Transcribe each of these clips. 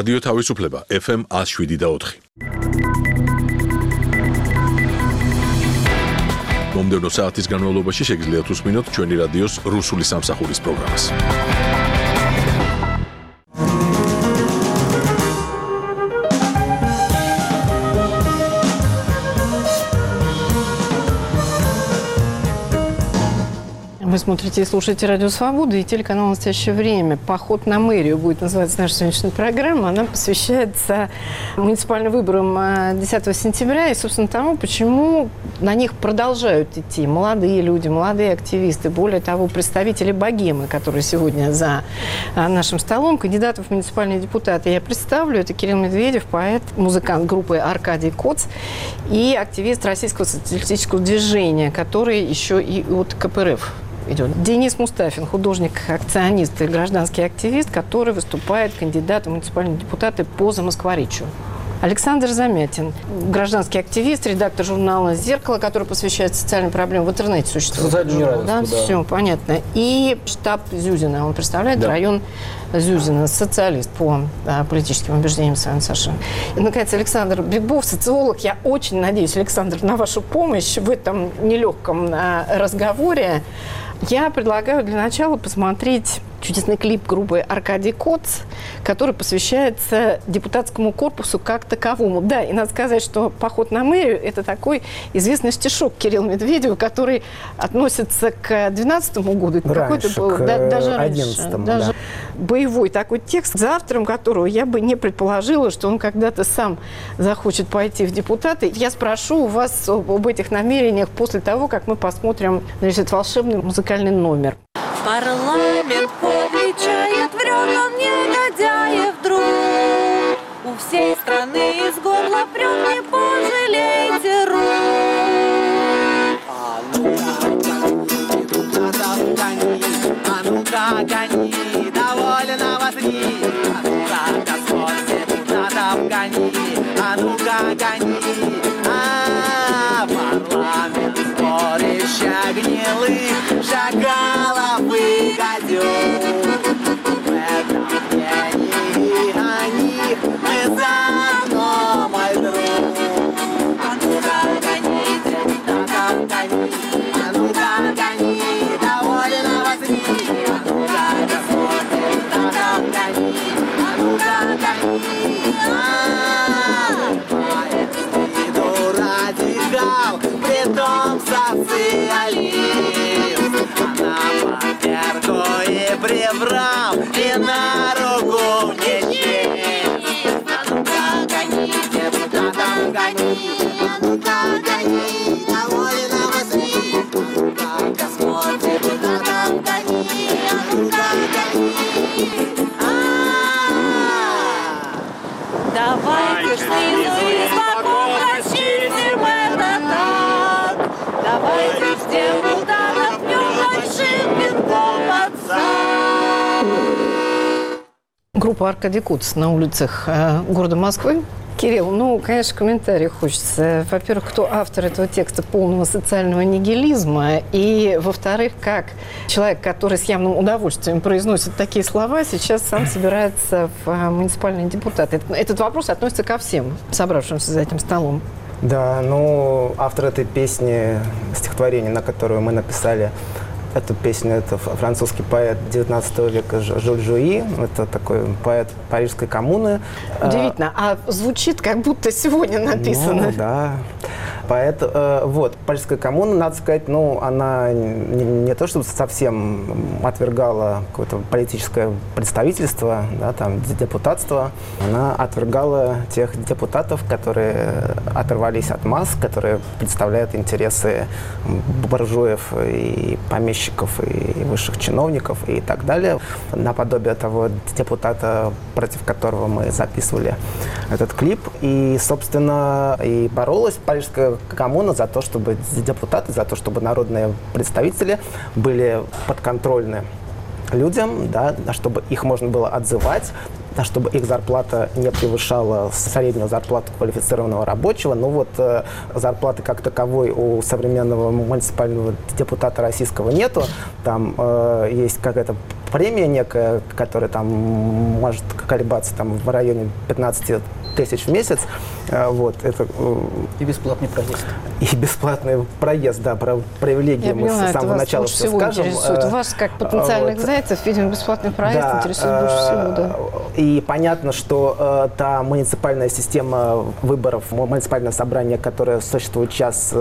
რადიო თავისუფლება FM 107.4. მომდევნო საათის განმავლობაში შეგიძლიათ უსმინოთ ჩვენი რადიოს რუსული სამსახურის პროგრამას. Вы смотрите и слушаете Радио Свобода и телеканал «Настоящее время». «Поход на мэрию» будет называться наша сегодняшняя программа. Она посвящается муниципальным выборам 10 сентября и, собственно, тому, почему на них продолжают идти молодые люди, молодые активисты. Более того, представители богемы, которые сегодня за нашим столом, кандидатов в муниципальные депутаты. Я представлю, это Кирилл Медведев, поэт, музыкант группы «Аркадий Коц» и активист Российского социалистического движения, который еще и от КПРФ идет. Денис Мустафин, художник, акционист и гражданский активист, который выступает кандидатом в муниципальные депутаты по Замоскворечью. Александр Замятин, гражданский активист, редактор журнала «Зеркало», который посвящает социальным проблемам в интернете существует. Да? Все понятно. И штаб Зюзина. Он представляет район Зюзина, социалист по политическим убеждениям своим совершенно. И, наконец, Александр Бегбов, социолог. Я очень надеюсь, Александр, на вашу помощь в этом нелегком разговоре. Я предлагаю для начала посмотреть чудесный клип группы «Аркадий Коц», который посвящается депутатскому корпусу как таковому. Да, и надо сказать, что «Поход на мэрию» – это такой известный стишок Кирилла Медведева, который относится к 2012 году. Раньше, даже раньше. 11-му, даже да. Боевой такой текст, за автором которого я бы не предположила, что он когда-то сам захочет пойти в депутаты. Я спрошу у вас об этих намерениях после того, как мы посмотрим, значит, этот волшебный музыкальный номер. Парламент обличает, врет он негодяев друг. У всей страны из горла прет, не пожалейте рук. А ну-ка, гони, довольно возни. А ну-ка, Господь депутатов гони. А ну-ка, гони. Парламент сборище гнилых шагалов и гадюк. В этом мнении о них мы заодно, мой друг. А ну-ка, гони, депутатов гони. А ну-ка, гони, довольно возни. А ну-ка, Господь депутатов гони. А ну-ка, гони. Радикал, притом социалист. Она поверку и прибрал, и на руку не честь. А ну-ка, гони, депутатам гони. А ну-ка, гони, довольно возьми. А ну-ка, Господь депутатам гони. А ну-ка, гони. Давайте снизу из боков расчистим этот ад. Давайте всем ударом пнем большим пинком под зад. Группа «Аркадий Коц» на улицах города Москвы. Кирилл, ну, конечно, комментарий хочется. Во-первых, кто автор этого текста полного социального нигилизма? И, во-вторых, как человек, который с явным удовольствием произносит такие слова, сейчас сам собирается в муниципальные депутаты? Этот вопрос относится ко всем собравшимся за этим столом. Да, ну, автор этой песни, стихотворения, на которую мы написали эту песню, это французский поэт 19 века Жюль Жуи. Это такой поэт Парижской коммуны. Удивительно. А звучит, как будто сегодня написано. Ну, да. Поэт, вот, Парижская коммуна, надо сказать, ну, она не то чтобы совсем отвергала какое-то политическое представительство, да, там, депутатство, она отвергала тех депутатов, которые оторвались от масс, которые представляют интересы буржуев и помещиков, и высших чиновников, и так далее. Наподобие того депутата, против которого мы записывали этот клип. И, собственно, и боролась Парижская коммуна за то, чтобы депутаты, за то, чтобы народные представители были подконтрольны людям, да, чтобы их можно было отзывать, чтобы их зарплата не превышала среднюю зарплату квалифицированного рабочего. Ну вот зарплаты как таковой у современного муниципального депутата российского нету. Там есть какая-то премия некая, которая там может колебаться там, в районе 15 тысяч в месяц. Вот, это, И бесплатный проезд. и бесплатный проезд, да, про привилегии Я мы поняла, с самого это начала вас все больше всего скажем. интересует. Вас, как потенциальных Вот. зайцев, видимо, бесплатный проезд Да, интересует больше всего, да. И понятно, что та муниципальная система выборов, муниципальное собрание, которое существует сейчас,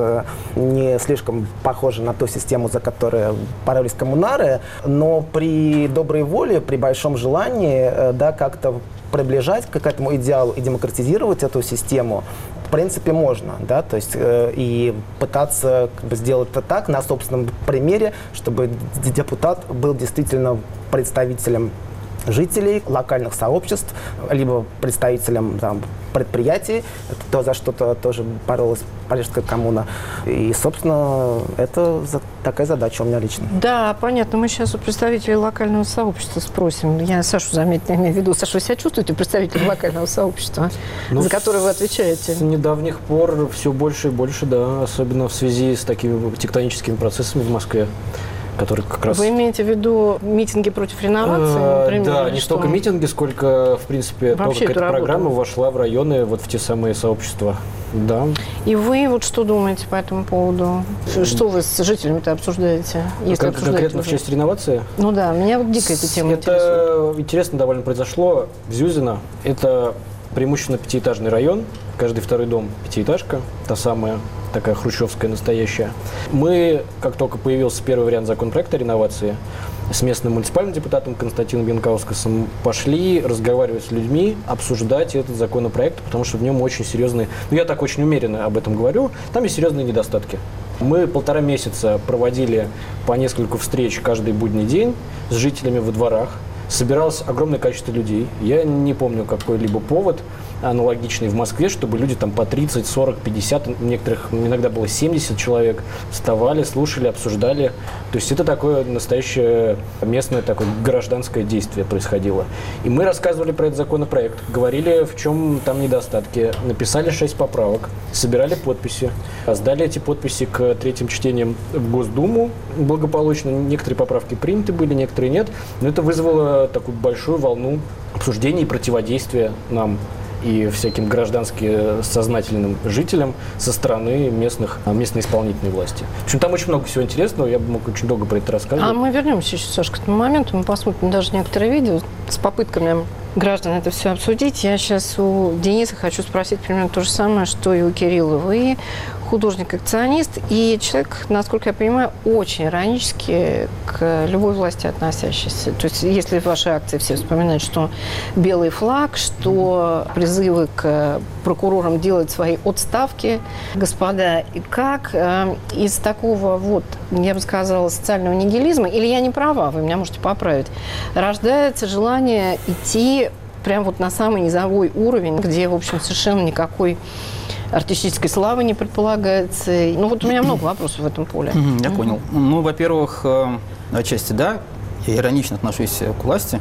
не слишком похоже на ту систему, за которую боролись коммунары, но при доброй воле, при большом желании, да, как-то приближать к этому идеалу и демократизировать эту систему, в принципе, можно, да, то есть и пытаться как бы, сделать это так на собственном примере, чтобы депутат был действительно представителем жителей, локальных сообществ, либо представителям там, предприятий, это то, за что-то тоже боролась Парижская коммуна. И, собственно, это такая задача у меня лично. Да, понятно. Мы сейчас у представителей локального сообщества спросим. Я Сашу заметно имею в виду. Саша, вы себя чувствуете представителем локального сообщества, Ну, за которое вы отвечаете? С недавних пор все больше и больше, да, особенно в связи с такими тектоническими процессами в Москве, которые как раз... Вы имеете в виду митинги против реновации, например? Да, или не что? столько митинги, сколько, в принципе, Вообще как эту эта работу. программа вошла в районы, вот в те самые сообщества. Да. И вы вот что думаете по этому поводу? Что вы с жителями-то обсуждаете? Если обсуждаете Конкретно в уже? части реновации? Ну да, меня вот дико эта тема интересует. Это интересно довольно произошло в Зюзино. Это преимущественно пятиэтажный район. Каждый второй дом пятиэтажка, та самая, такая хрущевская настоящая. Мы, как только появился первый вариант законопроекта реновации, с местным муниципальным депутатом Константином Янкаускасом пошли разговаривать с людьми, обсуждать этот законопроект, потому что в нем очень серьезные, ну я так очень умеренно об этом говорю, там есть серьезные недостатки. Мы 1,5 месяца проводили по несколько встреч каждый будний день с жителями во дворах. Собиралось огромное количество людей. Я не помню какой-либо повод аналогичный в Москве, чтобы люди там по 30, 40, 50, некоторых иногда было 70 человек, вставали, слушали, обсуждали. То есть это такое настоящее местное такое гражданское действие происходило. И мы рассказывали про этот законопроект, говорили, в чем там недостатки, написали 6 поправок, собирали подписи, сдали эти подписи к третьим чтениям в Госдуму благополучно. Некоторые поправки приняты были, некоторые нет. Но это вызвало такую большую волну обсуждений и противодействия нам и всяким граждански сознательным жителям со стороны местной исполнительной власти. В общем, там очень много всего интересного, я бы мог очень долго про это рассказывать. А мы вернемся еще, Саш, к этому моменту. Мы посмотрим даже некоторые видео с попытками граждан это все обсудить. Я сейчас у Дениса хочу спросить примерно то же самое, что и у Кирилла. Вы художник-акционист и человек, насколько я понимаю, очень иронически к любой власти относящийся. То есть если в вашей акции все вспоминают, что белый флаг, что призывы к прокурорам делать свои отставки, господа, и как из такого, вот, я бы сказала, социального нигилизма, или я не права, вы меня можете поправить, рождается желание идти прямо вот на самый низовой уровень, где, в общем, совершенно никакой артистической славы не предполагается. Ну, вот у меня много вопросов в этом поле. Я понял. Ну, во-первых, отчасти да, я иронично отношусь к власти,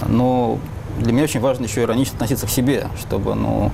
но для меня очень важно еще иронично относиться к себе, чтобы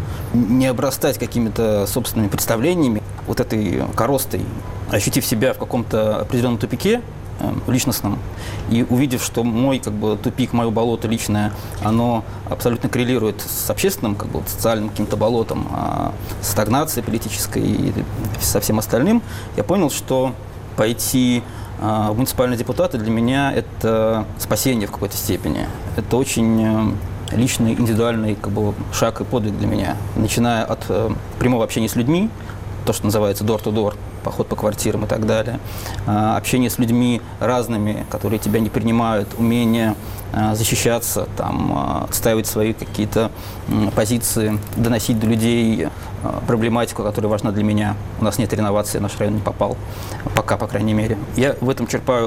не обрастать какими-то собственными представлениями, вот этой коростой, ощутив себя в каком-то определенном тупике личностном, и увидев, что мой тупик, мое болото личное, оно абсолютно коррелирует с общественным, социальным каким-то болотом, стагнацией политической и со всем остальным, я понял, что пойти в муниципальные депутаты для меня это спасение в какой-то степени. Это очень личный, индивидуальный шаг и подвиг для меня. Начиная от прямого общения с людьми, то, что называется door-to-door, поход по квартирам и так далее, общение с людьми разными, которые тебя не принимают, умение защищаться, отстаивать свои какие-то позиции, доносить до людей проблематику, которая важна для меня. У нас нет реновации, наш район не попал, пока, по крайней мере. Я в этом черпаю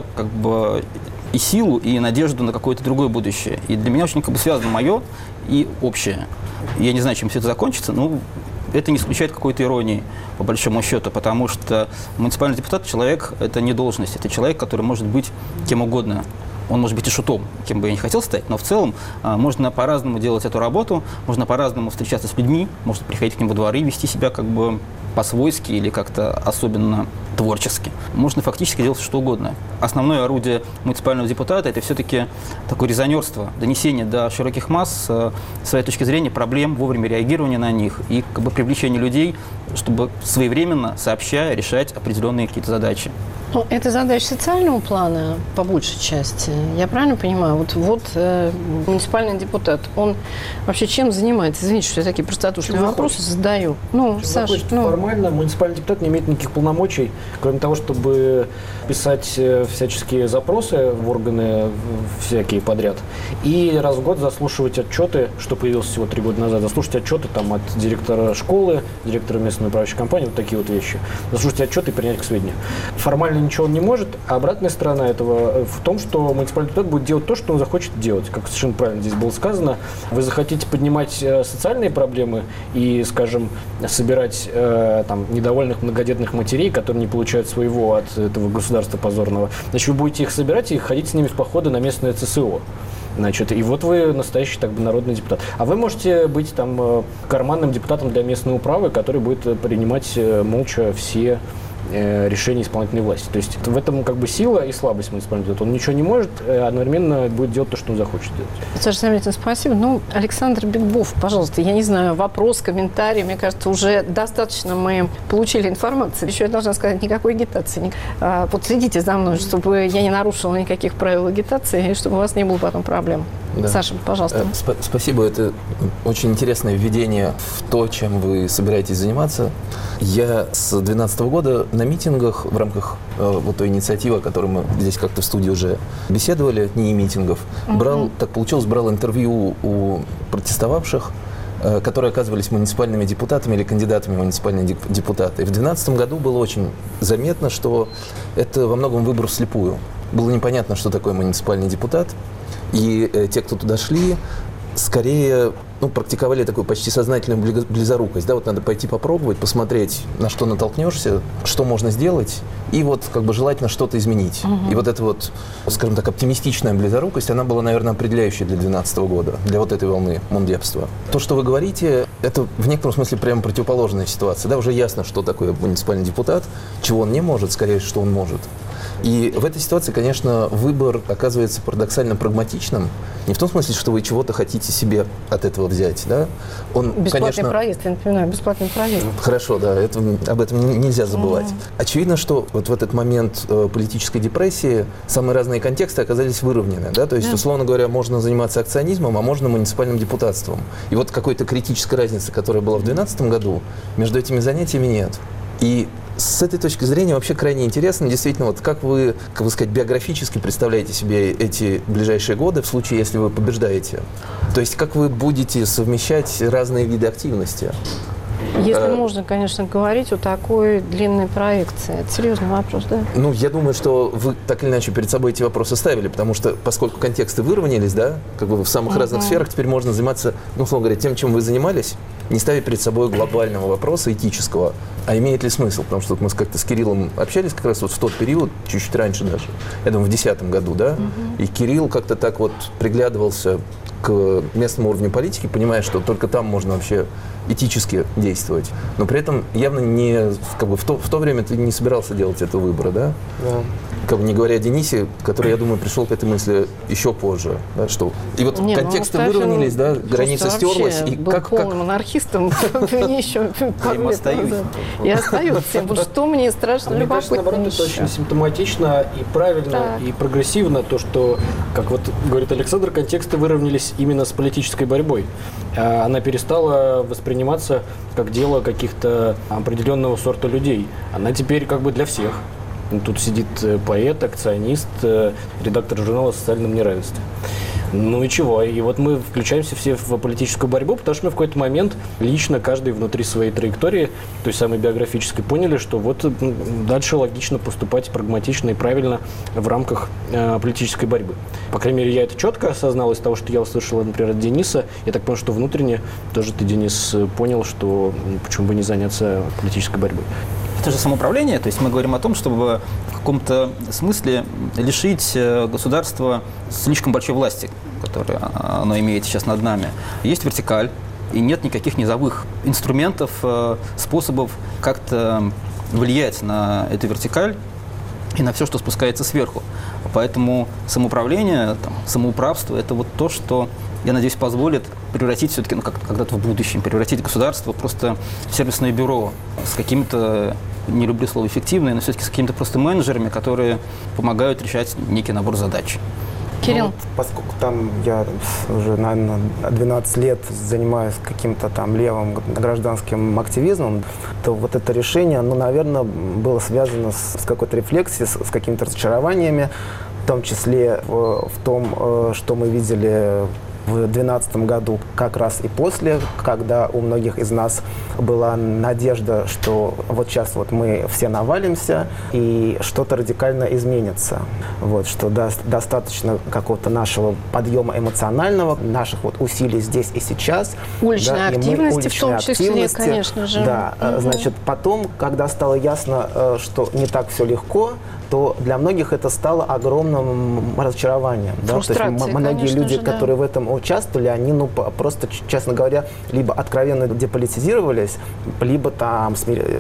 и силу, и надежду на какое-то другое будущее. И для меня очень связано мое и общее. Я не знаю, чем все это закончится, но это не исключает какой-то иронии, по большому счету, потому что муниципальный депутат – человек, это не должность, это человек, который может быть кем угодно. Он может быть и шутом, кем бы я не хотел стать, но в целом можно по-разному делать эту работу, можно по-разному встречаться с людьми, можно приходить к ним во дворы, вести себя по-свойски или как-то особенно творчески. Можно фактически делать что угодно. Основное орудие муниципального депутата – это все-таки такое резонерство, донесение до широких масс своей точки зрения проблем, вовремя реагирования на них и как бы привлечение людей, чтобы своевременно, сообща, решать определенные какие-то задачи. Ну, это задача социального плана, по большей части. Я правильно понимаю? Вот муниципальный депутат, он вообще чем занимается? Извините, что я такие простодушные вопросы задаю. Ну, Саша, формально муниципальный депутат не имеет никаких полномочий, кроме того, чтобы писать всяческие запросы в органы всякие подряд и раз в год заслушивать отчеты, что появилось всего 3 года назад, заслушать отчеты там, от директора школы, директора местной управляющей компании, вот такие вот вещи. Заслушать отчеты и принять к сведению. Формально ничего он не может, а обратная сторона этого в том, что муниципальный депутат будет делать то, что он захочет делать. Как совершенно правильно здесь было сказано, вы захотите поднимать социальные проблемы и, скажем, собирать там, недовольных многодетных матерей, которые не получают своего от этого государства позорного, значит, вы будете их собирать и ходить с ними в походы на местное ЦСО. Значит, и вот вы настоящий так бы народный депутат. А вы можете быть там карманным депутатом для местной управы, который будет принимать молча все решения исполнительной власти. То есть в этом как бы сила и слабость муниципального депутата. Он ничего не может, одновременно будет делать то, что он захочет делать. Саша Самаритин, спасибо. Ну, Александр Бикбов, пожалуйста, я не знаю, вопрос, комментарий. Мне кажется, уже достаточно мы получили информации. Еще я должна сказать, никакой агитации. Вот следите за мной, чтобы я не нарушила никаких правил агитации, и чтобы у вас не было потом проблем. Да. Саша, пожалуйста. Спасибо. Это очень интересное введение в то, чем вы собираетесь заниматься. Я с 2012 года на митингах в рамках вот той инициативы, о которой мы здесь как-то в студии уже беседовали, не митингов, брал интервью у протестовавших, которые оказывались муниципальными депутатами или кандидатами в муниципальные депутаты. И в 2012 году было очень заметно, что это во многом выбор вслепую. Было непонятно, что такое муниципальный депутат. И те, кто туда шли, скорее практиковали такую почти сознательную близорукость. Да, вот надо пойти попробовать, посмотреть, на что натолкнешься, что можно сделать, и вот как бы желательно что-то изменить. И вот эта вот, скажем так, оптимистичная близорукость, она была, наверное, определяющей для 2012 года, для вот этой волны мундепства. То, что вы говорите, это в некотором смысле прямо противоположная ситуация. Да, уже ясно, что такое муниципальный депутат, чего он не может, скорее, что он может. И в этой ситуации, конечно, выбор оказывается парадоксально прагматичным. Не в том смысле, что вы чего-то хотите себе от этого взять. Да? Он, бесплатный проезд, я напоминаю, бесплатный проезд. Хорошо, да, об этом нельзя забывать. Очевидно, что вот в этот момент политической депрессии самые разные контексты оказались выровнены. Да? То есть, условно говоря, можно заниматься акционизмом, а можно муниципальным депутатством. И вот какой-то критической разницы, которая была в 2012 году, между этими занятиями нет. И с этой точки зрения вообще крайне интересно, действительно, вот как вы сказать, биографически представляете себе эти ближайшие годы в случае, если вы побеждаете? То есть как вы будете совмещать разные виды активности? Если можно, конечно, говорить о такой длинной проекции. Это серьезный вопрос, да? Ну, я думаю, что вы так или иначе перед собой эти вопросы ставили, потому что, поскольку контексты выровнялись, да, как бы в самых разных сферах, теперь можно заниматься, условно говоря, тем, чем вы занимались, не ставя перед собой глобального вопроса этического, а имеет ли смысл? Потому что мы как-то с Кириллом общались как раз вот в тот период, чуть-чуть раньше даже, я думаю, в 2010 году, да, и Кирилл как-то так вот приглядывался к местному уровню политики, понимая, что только там можно вообще этически действовать. Но при этом явно не, как бы в то время ты не собирался делать этого выбора, да? Да. Как бы не говоря о Денисе, который, я думаю, пришел к этой мысли еще позже. Да, что... И вот контексты выровнялись, да, граница стерлась. И был полным анархистом еще пару лет назад. И остается. Вот что мне страшно любопытно. Мне кажется, наоборот, это очень симптоматично и правильно, и прогрессивно, то, что, как вот говорит Александр, контексты выровнялись именно с политической борьбой. Она перестала восприниматься как дело каких-то определенного сорта людей. Она теперь как бы для всех. Тут сидит поэт, акционист, редактор журнала о социальном неравенстве. Ну и чего? И вот мы включаемся все в политическую борьбу, потому что мы в какой-то момент лично каждый внутри своей траектории, той самой биографической, поняли, что вот дальше логично поступать прагматично и правильно в рамках политической борьбы. По крайней мере, я это четко осознал из того, что я услышал, например, от Дениса. Я так понял, что внутренне тоже ты, Денис, понял, что почему бы не заняться политической борьбой. Это же самоуправление, то есть мы говорим о том, чтобы в каком-то смысле лишить государства слишком большой власти, которую оно имеет сейчас над нами. Есть вертикаль, и нет никаких низовых инструментов, способов как-то влиять на эту вертикаль и на все, что спускается сверху. Поэтому самоуправление, самоуправство – это вот то, что, я надеюсь, позволит превратить все-таки, когда-то в будущем, превратить государство просто в сервисное бюро с какими-то, не люблю слово эффективные, но все-таки с какими-то просто менеджерами, которые помогают решать некий набор задач. Кирилл. Ну, поскольку там я уже, наверное, 12 лет занимаюсь каким-то там левым гражданским активизмом, то вот это решение, оно, наверное, было связано с какой-то рефлексией, с какими-то разочарованиями, в том числе в том, что мы видели в 2012 году, как раз и после, когда у многих из нас была надежда, что вот сейчас вот мы все навалимся и что-то радикально изменится. Вот, что достаточно какого-то нашего подъема эмоционального, наших вот усилий здесь и сейчас. Уличной активности в том числе, конечно же. Да, значит, потом, когда стало ясно, что не так все легко, то для многих это стало огромным разочарованием. Да? То есть многие люди, которые в этом участвовали, они, просто, честно говоря, либо откровенно деполитизировались, либо там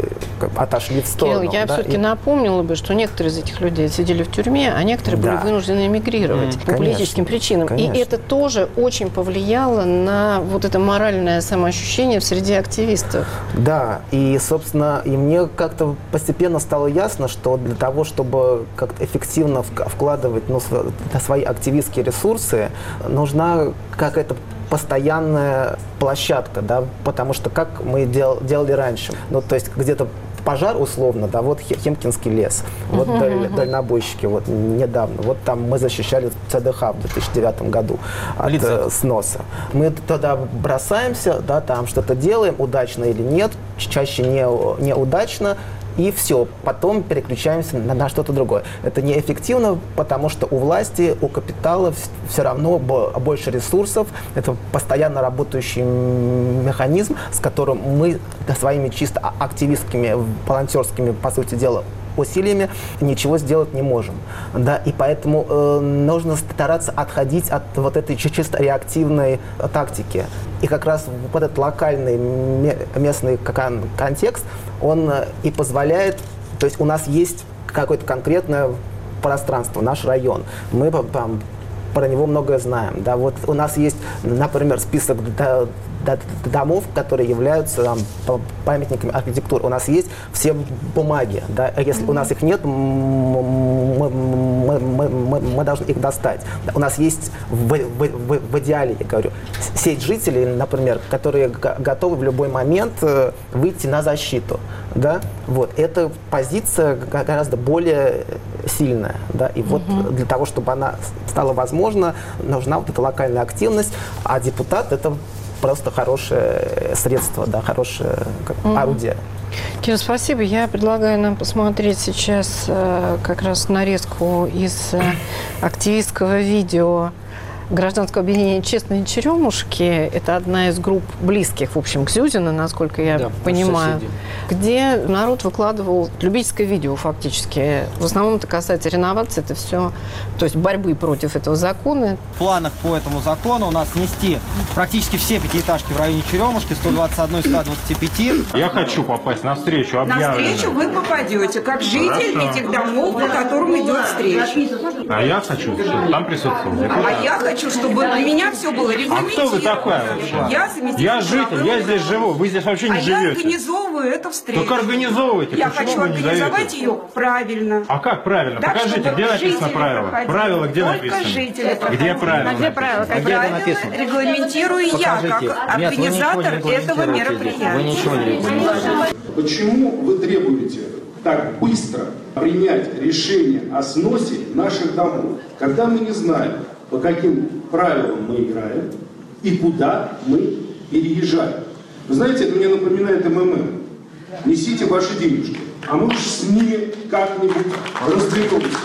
отошли в сторону. Кирилл, я все-таки напомнила бы, что некоторые из этих людей сидели в тюрьме, а некоторые были вынуждены эмигрировать по политическим причинам. Конечно. И это тоже очень повлияло на вот это моральное самоощущение в среде активистов. Да, и, собственно, и мне как-то постепенно стало ясно, что для того, чтобы как-то эффективно вкладывать свои активистские ресурсы, нужна какая-то постоянная площадка, да, потому что как мы делали раньше, то есть где-то пожар условно, да, вот Химкинский лес, вот дальнобойщики, вот недавно, вот там мы защищали ЦДХ в 2009 году от сноса. Мы туда бросаемся, да, там что-то делаем, удачно или нет, чаще неудачно, и все. Потом переключаемся на что-то другое. Это неэффективно, потому что у власти, у капитала все равно больше ресурсов. Это постоянно работающий механизм, с которым мы своими чисто активистскими, волонтерскими, по сути дела, усилиями ничего сделать не можем. Да? И поэтому нужно стараться отходить от вот этой чисто реактивной тактики. И как раз вот этот локальный местный контекст, он и позволяет, то есть у нас есть какое-то конкретное пространство, наш район. Мы там про него многое знаем. Да? Вот у нас есть, например, список домов, которые являются там, памятниками архитектуры. У нас есть все бумаги. Да? Если у нас их нет, мы должны их достать. У нас есть в идеале, я говорю, сеть жителей, например, которые готовы в любой момент выйти на защиту. Да? Вот. Эта позиция гораздо более сильная. Да? И вот для того, чтобы она стала возможна, нужна вот эта локальная активность, а депутат – это просто хорошее средство, да, хорошее орудие. Кирилл, спасибо. Я предлагаю нам посмотреть сейчас как раз нарезку из активистского видео гражданского объединения «Честные черемушки». Это одна из групп близких, в общем, к Зюзину, насколько я понимаю, где народ выкладывал любительское видео фактически. В основном это касается реновации, это все, то есть борьбы против этого закона. В планах по этому закону у нас снести практически все пятиэтажки в районе Черемушки, 121, 125. Я хочу попасть на встречу, объявлено. На встречу вы попадете, как житель этих домов, по которым идет встреча. А я хочу, чтобы там присутствовал. А я хочу, чтобы у меня все было регламентировано. А кто вы такая вообще? Я житель, я здесь живу, вы здесь вообще не живете. Я организовываю эту встречу. Только организовывайте. Я хочу организовать ее правильно. А как правильно? Так, покажите, где написано правило? Правило где написано? Где правило? Где правило? Правило регламентирую я, как организатор этого мероприятия. Вы ничего не регламентируете. Почему вы требуете так быстро принять решение о сносе наших домов, когда мы не знаем, по каким правилам мы играем и куда мы переезжаем? Вы знаете, это мне напоминает МММ. Несите ваши денежки, а мы уж с ними как-нибудь разберемся.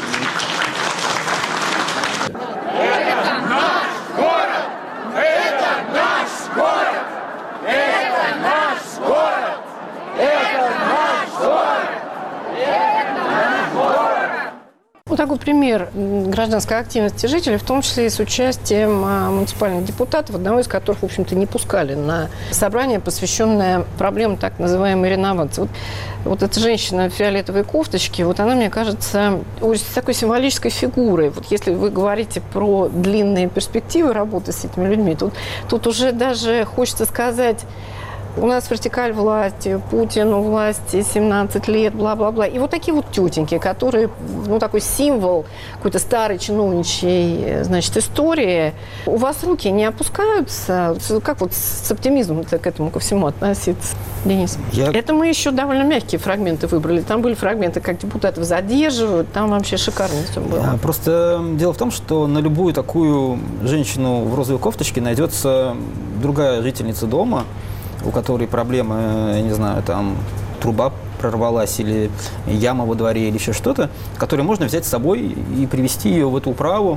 Это наш город! Это наш город! Это наш город! Это наш город! Это наш город! Вот такой пример пример гражданской активности жителей, в том числе и с участием муниципальных депутатов, одного из которых, в общем-то, не пускали на собрание, посвященное проблемам так называемой реновации. Вот эта женщина в фиолетовой кофточке, вот она, мне кажется, такой символической фигурой. Вот если вы говорите про длинные перспективы работы с этими людьми, тут уже даже хочется сказать: у нас вертикаль власти, Путин у власти 17 лет, бла-бла-бла. И вот такие вот тетеньки, которые, такой символ какой-то старой чиновничьей, истории. У вас руки не опускаются? Как вот с оптимизмом к этому ко всему относиться, Денис? Это мы еще довольно мягкие фрагменты выбрали. Там были фрагменты, как депутатов задерживают, там вообще шикарно все было. Просто дело в том, что на любую такую женщину в розовой кофточке найдется другая жительница дома, у которой проблемы, я не знаю, там труба прорвалась или яма во дворе или еще что-то, которую можно взять с собой и привести ее в эту управу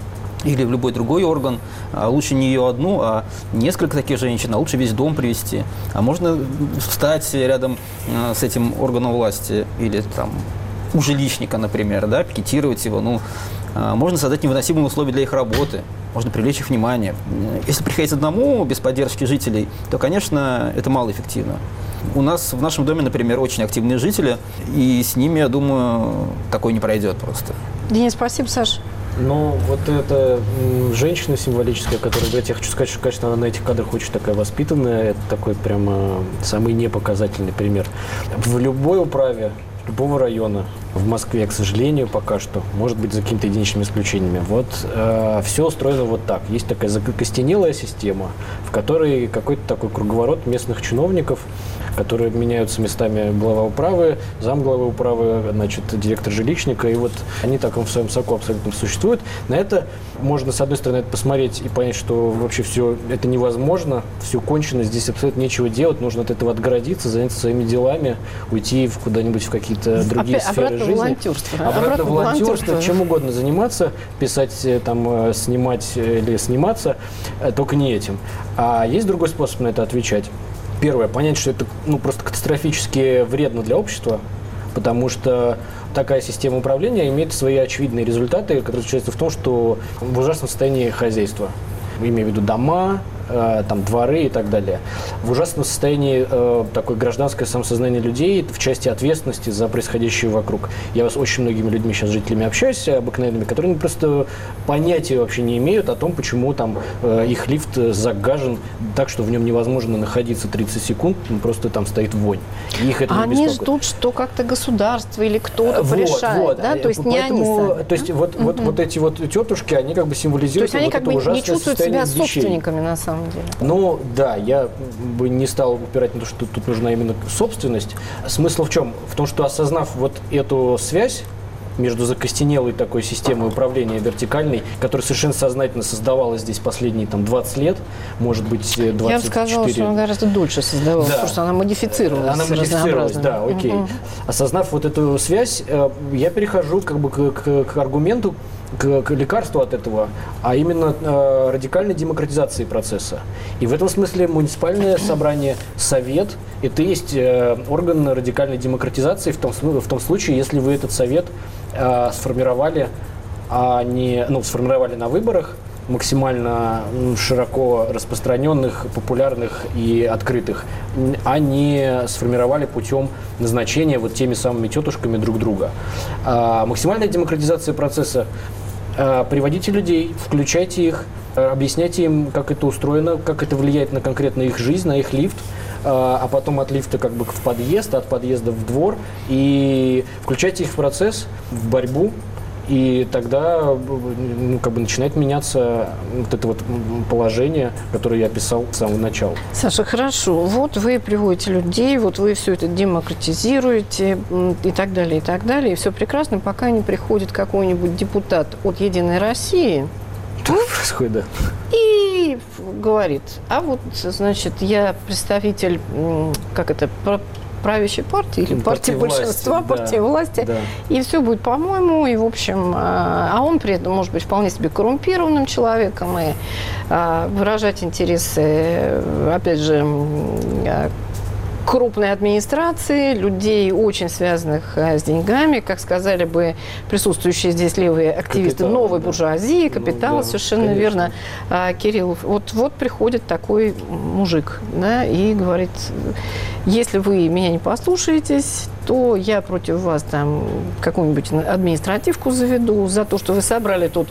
или в любой другой орган. Лучше не ее одну, а несколько таких женщин, а лучше весь дом привести. А можно встать рядом с этим органом власти или там у жилищника, например, да, пикетировать его. Можно создать невыносимые условия для их работы, можно привлечь их внимание. Если приходить одному, без поддержки жителей, то, конечно, это малоэффективно. У нас в нашем доме, например, очень активные жители, и с ними, я думаю, такое не пройдет просто. Денис, спасибо, Саша. Вот эта женщина символическая, которая, я хочу сказать, что, конечно, она на этих кадрах очень такая воспитанная, это такой прямо самый непоказательный пример. В любой управе любого района в Москве, к сожалению, пока что, может быть, за какими-то единичными исключениями. Все устроено вот так. Есть такая закостенелая система, в которой какой-то такой круговорот местных чиновников, которые меняются местами глава управы, замглавы управы, директор жилищника, и вот они так в своем соку абсолютно существуют. На это можно, с одной стороны, это посмотреть и понять, что вообще все это невозможно, все кончено, здесь абсолютно нечего делать, нужно от этого отгородиться, заняться своими делами, уйти куда-нибудь в какие-то другие сферы жизни. Обратно волонтерство, чем угодно заниматься, писать, снимать или сниматься, только не этим. А есть другой способ на это отвечать. Первое, понять, что это просто катастрофически вредно для общества, потому что такая система управления имеет свои очевидные результаты, которые заключаются в том, что в ужасном состоянии хозяйства. Имею в виду дома, дворы и так далее. В ужасном состоянии такое гражданское самосознание людей в части ответственности за происходящее вокруг. Я с очень многими людьми, сейчас жителями общаюсь, обыкновенными, которые просто понятия вообще не имеют о том, почему их лифт загажен так, что в нем невозможно находиться 30 секунд, просто там стоит вонь. И их это не беспокоит. Ждут, что как-то государство или кто-то порешает, да? То есть не они сами. То есть вот эти тетушки, они как бы символизируют вот это ужасное состояние вещей. То есть они как бы не чувствуют себя собственниками на самом деле. Да, я бы не стал упирать на то, что тут нужна именно собственность. Смысл в чем? В том, что осознав вот эту связь между закостенелой такой системой управления вертикальной, которая совершенно сознательно создавалась здесь последние 20 лет, может быть, 24. Я бы сказала, что она гораздо дольше создавалась, потому что она модифицировалась. Она модифицировалась, да, окей. Осознав вот эту связь, я перехожу к аргументу, к лекарству от этого, а именно радикальной демократизации процесса. И в этом смысле муниципальное собрание, совет, это и есть орган радикальной демократизации в том случае, если вы этот совет сформировали, сформировали на выборах, максимально широко распространенных, популярных и открытых, а не сформировали путем назначения вот теми самыми тетушками друг друга. Максимальная демократизация процесса. Приводите людей, включайте их, объясняйте им, как это устроено, как это влияет на конкретно их жизнь, на их лифт, а потом от лифта как бы в подъезд, от подъезда в двор, и включайте их в процесс, в борьбу, и тогда начинает меняться вот это вот положение, которое я описал с самого начала. Саша, хорошо. Вот вы приводите людей, вот вы все это демократизируете и так далее, и все прекрасно, пока не приходит какой-нибудь депутат от «Единой России». Так происходит, да. И говорит, я представитель, правящей партии или партии большинства, партии власти, да. И все будет по-моему, и в общем, а он при этом может быть вполне себе коррумпированным человеком и выражать интересы, опять же, крупной администрации, людей, очень связанных с деньгами, как сказали бы присутствующие здесь левые активисты, Капитал, новой да. буржуазии, капитал, Да, совершенно конечно. верно, Кирилл. Вот приходит такой мужик, да, и говорит, если вы меня не послушаетесь, то я против вас там какую-нибудь административку заведу за то, что вы собрали тут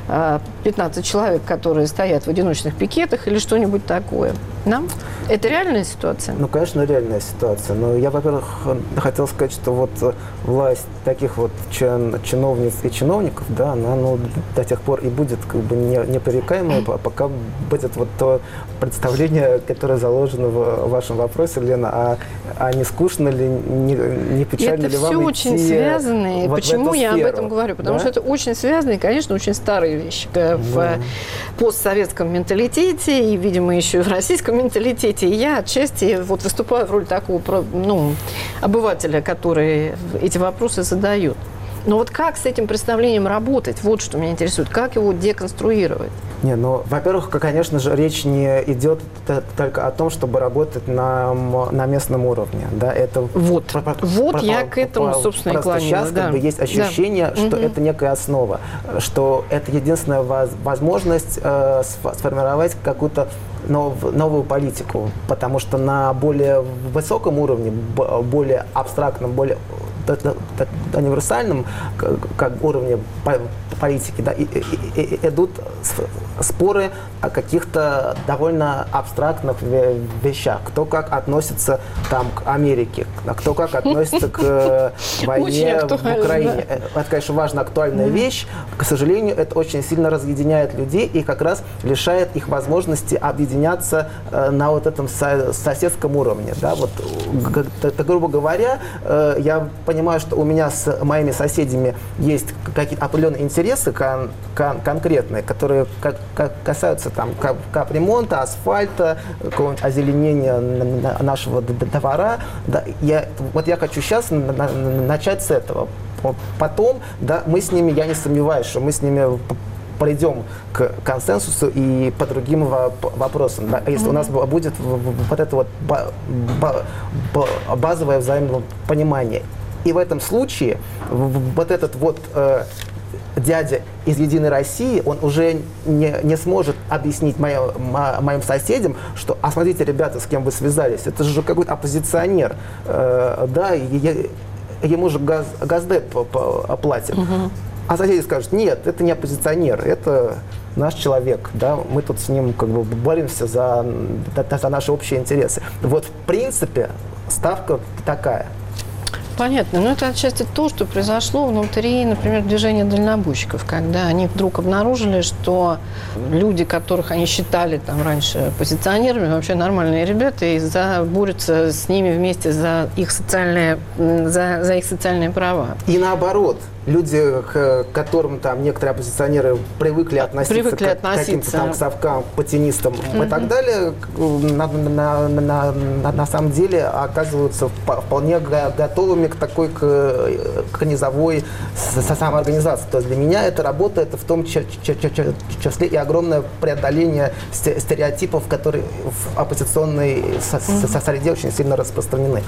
15 человек, которые стоят в одиночных пикетах или что-нибудь такое. Да? Это реальная ситуация? Ну, конечно, реальная ситуация. Но я, во-первых, хотел сказать, что вот власть таких вот чиновниц и чиновников, да, она до тех пор и будет как бы непререкаемой, пока будет вот то представление, которое заложено в вашем вопросе, Лена, а не скучно ли, не печально ли вам идти все очень связано. вот Почему в эту я об сферу, этом говорю? Потому да? что это очень связано и, конечно, очень старые вещи в постсоветском менталитете и, видимо, еще и в российском менталитете. И я отчасти вот выступаю в роли такого обывателя, который эти вопросы задает. Но вот как с этим представлением работать? Вот что меня интересует. Как его деконструировать? Не, ну, во-первых, конечно же, речь не идет только о том, чтобы работать на местном уровне. Да, это я к этому, собственно, и клонилась. Сейчас как бы есть ощущение, что это некая основа, что это единственная возможность сформировать какую-то новую политику, потому что на более высоком уровне, более абстрактном, более универсальном как уровне политики, да, идут споры о каких-то довольно абстрактных вещах. Кто как относится там к Америке, кто как относится к войне в Украине. Да? Это, конечно, важная, актуальная вещь. К сожалению, это очень сильно разъединяет людей и как раз лишает их возможности объединяться на вот этом соседском уровне. Да? Вот, грубо говоря, я понимаю, что у меня с моими соседями есть какие-то определенные интересы конкретные, которые касаются там капремонта, асфальта, какого-нибудь озеленения нашего двора. Да, я хочу сейчас начать с этого. Потом, да, мы с ними, я не сомневаюсь, что мы с ними придем к консенсусу и по другим вопросам. Да? Если у нас будет вот это вот базовое взаимопонимание. И в этом случае вот этот вот дядя из «Единой России», он уже не сможет объяснить моим соседям, что, а смотрите, ребята, с кем вы связались, это же какой-то оппозиционер, да, ему же Газдеп платит. А соседи скажут, нет, это не оппозиционер, это наш человек, да, мы тут с ним как бы боремся за наши общие интересы. Вот, в принципе, ставка такая. Понятно. Но это отчасти то, что произошло внутри, например, движения дальнобойщиков, когда они вдруг обнаружили, что люди, которых они считали там раньше оппозиционерами, вообще нормальные ребята, и борются с ними вместе за их социальные права. И наоборот. Люди, к которым там некоторые оппозиционеры привыкли относиться к каким-то там совкам, патинистам и так далее, на самом деле оказываются вполне готовыми к такой к низовой самоорганизации. То есть для меня эта работа, это в том числе и огромное преодоление стереотипов, которые в оппозиционной среде очень сильно распространены.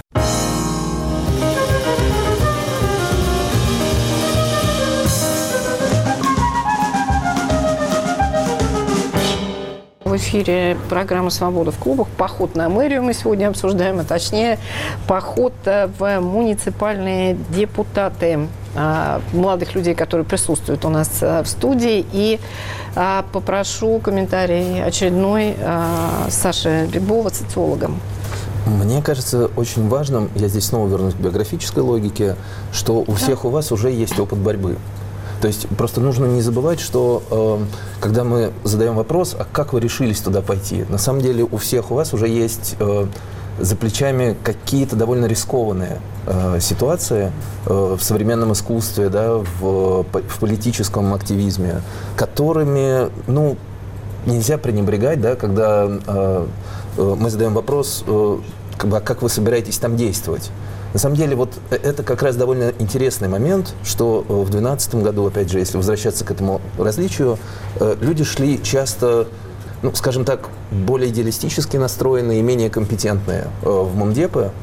В эфире программа «Свобода в клубах». Поход на мэрию мы сегодня обсуждаем, а точнее поход в муниципальные депутаты, молодых людей, которые присутствуют у нас в студии. И попрошу комментарий очередной Саши Бибова, социолога. Мне кажется очень важным, я здесь снова вернусь к биографической логике, что у всех у вас уже есть опыт борьбы. То есть просто нужно не забывать, что когда мы задаем вопрос, а как вы решились туда пойти, на самом деле у всех у вас уже есть за плечами какие-то довольно рискованные ситуации в современном искусстве, да, в политическом активизме, которыми, ну, нельзя пренебрегать, да, когда мы задаем вопрос, как вы собираетесь там действовать. На самом деле, вот это как раз довольно интересный момент, что в 2012 году, опять же, если возвращаться к этому различию, люди шли часто ну, скажем так, более идеалистически настроенные и менее компетентные в Мумдепе,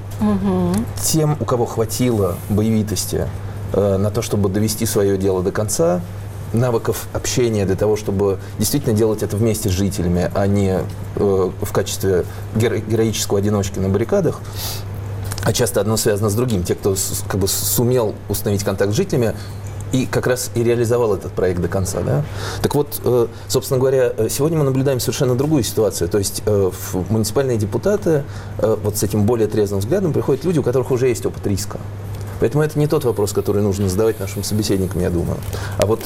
тем, у кого хватило боевитости на то, чтобы довести свое дело до конца, навыков общения для того, чтобы действительно делать это вместе с жителями, а не в качестве героического одиночки на баррикадах, а часто одно связано с другим. Те, кто как бы сумел установить контакт с жителями, и как раз и реализовал этот проект до конца. Да? Так вот, собственно говоря, сегодня мы наблюдаем совершенно другую ситуацию. То есть в муниципальные депутаты вот с этим более трезвым взглядом приходят люди, у которых уже есть опыт риска. Поэтому это не тот вопрос, который нужно задавать нашим собеседникам, я думаю. А вот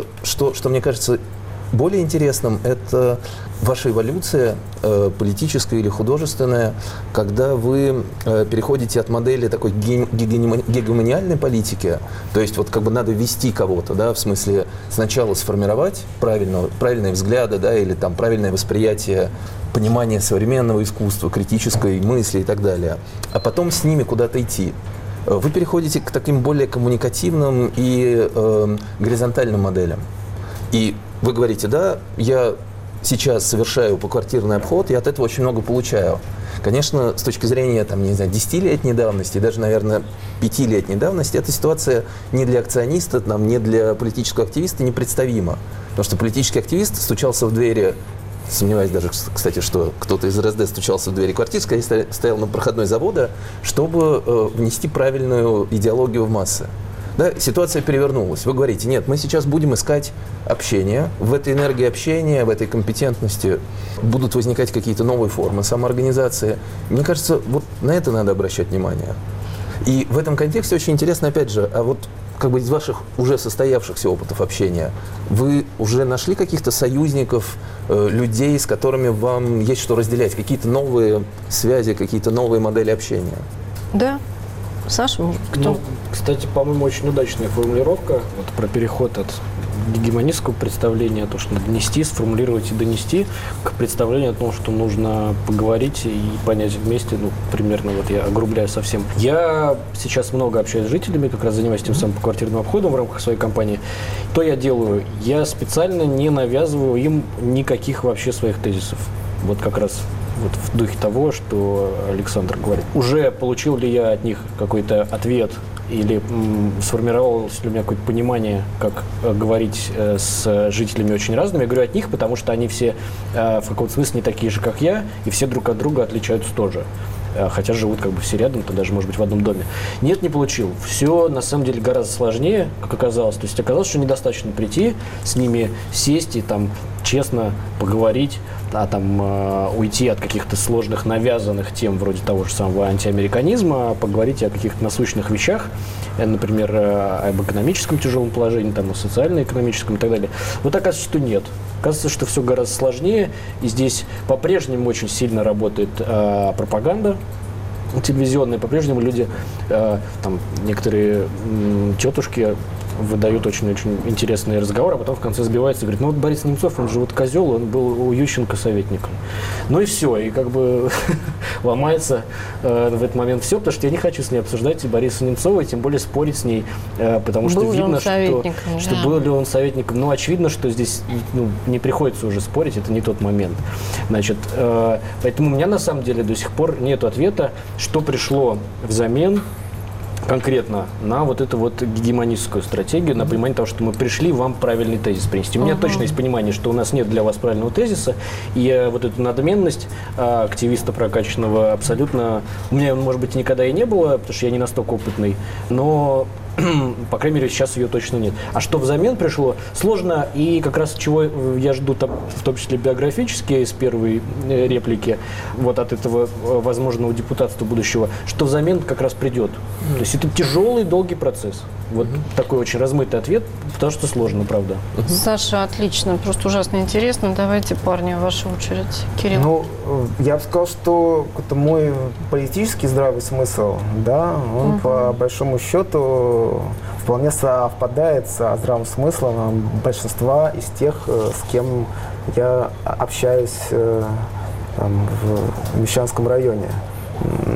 что мне кажется более интересным, это ваша эволюция политическая или художественная, когда вы переходите от модели такой гегемониальной политики, то есть вот как бы надо вести кого-то, да, в смысле сначала сформировать правильные взгляды, да, или там правильное восприятие, понимание современного искусства, критической мысли и так далее, а потом с ними куда-то идти. Вы переходите к таким более коммуникативным и горизонтальным моделям. И вы говорите, да, я сейчас совершаю поквартирный обход, и от этого очень много получаю. Конечно, с точки зрения, там, не знаю, 10-летней давности, даже, наверное, 5-летней давности, эта ситуация не для акциониста, там, не для политического активиста непредставима. Потому что политический активист стучался в двери, сомневаюсь даже, кстати, что кто-то из РСД стучался в двери квартир, скорее стоял на проходной завода, чтобы внести правильную идеологию в массы. Да, ситуация перевернулась. Вы говорите, нет, мы сейчас будем искать общение. В этой энергии общения, в этой компетентности будут возникать какие-то новые формы самоорганизации. Мне кажется, вот на это надо обращать внимание. И в этом контексте очень интересно, опять же, а вот как бы из ваших уже состоявшихся опытов общения, вы уже нашли каких-то союзников, людей, с которыми вам есть что разделять, какие-то новые связи, какие-то новые модели общения? Да. Саша, может, кто? Ну, кстати, по-моему, очень удачная формулировка вот, про переход от гегемонистского представления, то, что надо нести, сформулировать и донести, к представлению о том, что нужно поговорить и понять вместе, ну, примерно, вот я огрубляю совсем. Я сейчас много общаюсь с жителями, как раз занимаюсь тем самым поквартирным обходом в рамках своей компании. То я делаю, я специально не навязываю им никаких вообще своих тезисов. Вот как раз вот в духе того, что Александр говорит. Уже получил ли я от них какой-то ответ или сформировалось ли у меня какое-то понимание, как говорить с жителями очень разными? Я говорю от них, потому что они все в каком-то смысле не такие же, как я, и все друг от друга отличаются тоже. Хотя живут как бы все рядом, то даже, может быть, в одном доме. Нет, не получил. Все, на самом деле, гораздо сложнее, как оказалось. То есть оказалось, что недостаточно прийти, с ними сесть и там честно поговорить, а там уйти от каких-то сложных навязанных тем, вроде того же самого антиамериканизма, поговорить о каких-то насущных вещах, например, об экономическом тяжелом положении, там, о социально-экономическом и так далее. Вот оказывается, что нет. Оказывается, что все гораздо сложнее, и здесь по-прежнему очень сильно работает пропаганда телевизионная, по-прежнему люди, там, некоторые тетушки выдают очень-очень интересный разговор, а потом в конце сбивается и говорит, ну вот Борис Немцов, он же вот козел, он был у Ющенко советником. Ну и все, и как бы ломается в этот момент все, потому что я не хочу с ней обсуждать Бориса Немцова, и тем более спорить с ней, потому что был видно, что был ли он советником. Ну, очевидно, что здесь не приходится уже спорить, это не тот момент. Значит, поэтому у меня на самом деле до сих пор нет ответа, что пришло взамен конкретно на вот эту вот гегемонистскую стратегию, на понимание того, что мы пришли вам правильный тезис принести. У меня точно есть понимание, что у нас нет для вас правильного тезиса, и вот эту надменность активиста прокачанного абсолютно... У меня, может быть, никогда и не было, потому что я не настолько опытный, но... по крайней мере, сейчас ее точно нет. А что взамен пришло, сложно, и как раз чего я жду, там, в том числе биографически, из первой реплики, вот от этого возможного депутатства будущего, что взамен как раз придет. То есть это тяжелый, долгий процесс. Вот такой очень размытый ответ, потому что сложно, правда. Саша, отлично, просто ужасно интересно. Давайте, парни, ваша очередь. Кирилл. Ну, я бы сказал, что это мой политический здравый смысл, да, он по большому счету вполне совпадает со здравым смыслом большинства из тех, с кем я общаюсь там, в Мещанском районе.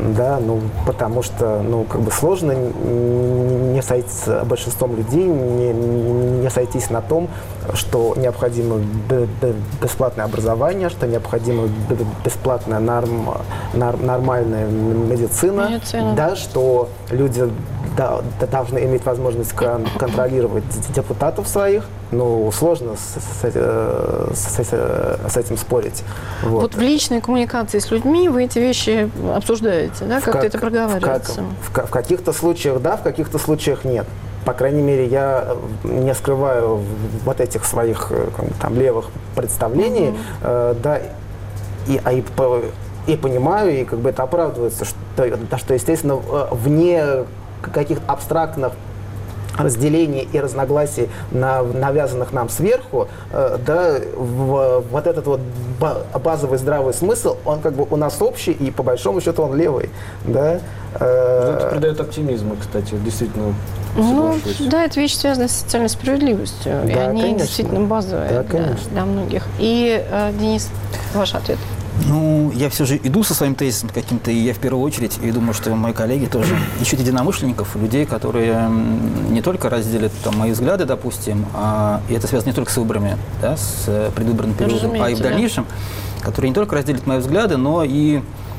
Да, ну, потому что, ну, как бы сложно не сойтись с большинством людей, не сойтись на том, что необходимо бесплатное образование, что необходимо бесплатная нормальная медицина, да, что люди должны иметь возможность контролировать депутатов своих. Ну, сложно с этим спорить. Вот в личной коммуникации с людьми вы эти вещи обсуждаете, да? Как-то это проговаривается? В каких-то случаях да, в каких-то случаях нет. По крайней мере, я не скрываю вот этих своих там левых представлений, да, и понимаю, и как бы это оправдывается, что естественно, вне каких-то абстрактных разделений и разногласий, навязанных нам сверху, да, вот этот вот базовый здравый смысл, он как бы у нас общий, и по большому счету он левый. Да? Это придает оптимизма, кстати, действительно. Ну, да, это вещь, связанная с социальной справедливостью, да, и они конечно. Действительно базовые для многих. И, Денис, ваш ответ? Ну, я все же иду со своим тезисом каким-то, и я в первую очередь, и думаю, что мои коллеги тоже ищут единомышленников, людей, которые не только разделят там, мои взгляды, допустим, и это связано не только с выборами, да, с предвыборным периодом, а и в дальнейшем, которые не только разделят мои взгляды, но и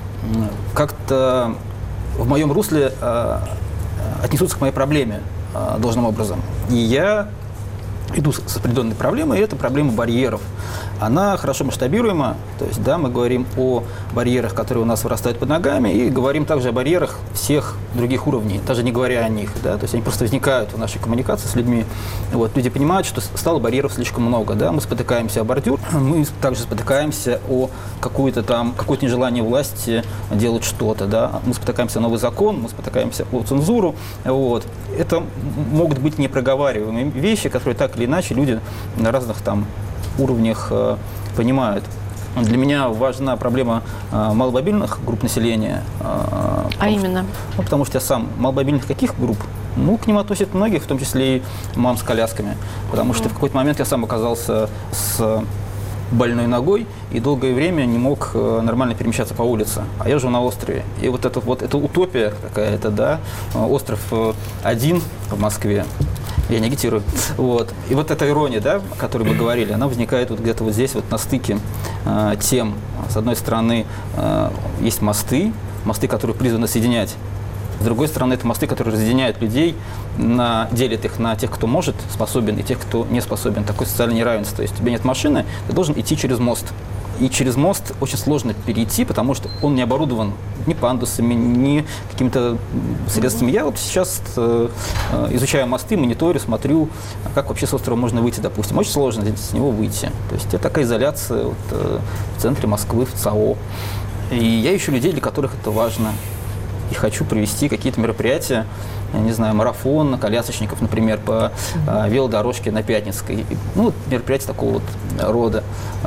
как-то в моем русле отнесутся к моей проблеме должным образом. И я иду с определенной проблемой, и это проблема барьеров. Она хорошо масштабируема, то есть, да, мы говорим о барьерах, которые у нас вырастают под ногами, и говорим также о барьерах всех других уровней, даже не говоря о них, да, то есть они просто возникают в нашей коммуникации с людьми. Вот, люди понимают, что стало барьеров слишком много, да, мы спотыкаемся о бордюр, мы также спотыкаемся о какое-то нежелание власти делать что-то, да, мы спотыкаемся о новый закон, мы спотыкаемся о цензуру, вот. Это могут быть непроговариваемые вещи, которые так или иначе люди на разных там уровнях понимают. Для меня важна проблема маломобильных групп населения. Именно? Ну, потому что я сам маломобильных каких групп? Ну, к ним относят многих, в том числе и мам с колясками. Потому что в какой-то момент я сам оказался с больной ногой и долгое время не мог нормально перемещаться по улице. А я живу на острове. И вот это утопия какая-то, да, остров один в Москве. Я не агитирую. Вот. И вот эта ирония, да, о которой мы говорили, она возникает вот где-то вот здесь, вот на стыке тем. С одной стороны, есть мосты, которые призваны соединять. С другой стороны, это мосты, которые разъединяют людей, делят их на тех, кто может, способен, и тех, кто не способен. Такое социальное неравенство. То есть у тебя нет машины, ты должен идти через мост. И через мост очень сложно перейти, потому что он не оборудован ни пандусами, ни какими-то средствами. Я вот сейчас изучаю мосты, мониторю, смотрю, как вообще с острова можно выйти, допустим. Очень сложно с него выйти. То есть это такая изоляция вот, в центре Москвы, в ЦАО. И я ищу людей, для которых это важно. И хочу провести какие-то мероприятия, я не знаю, марафон колясочников, например, по велодорожке на Пятницкой. Ну, мероприятие такого вот рода.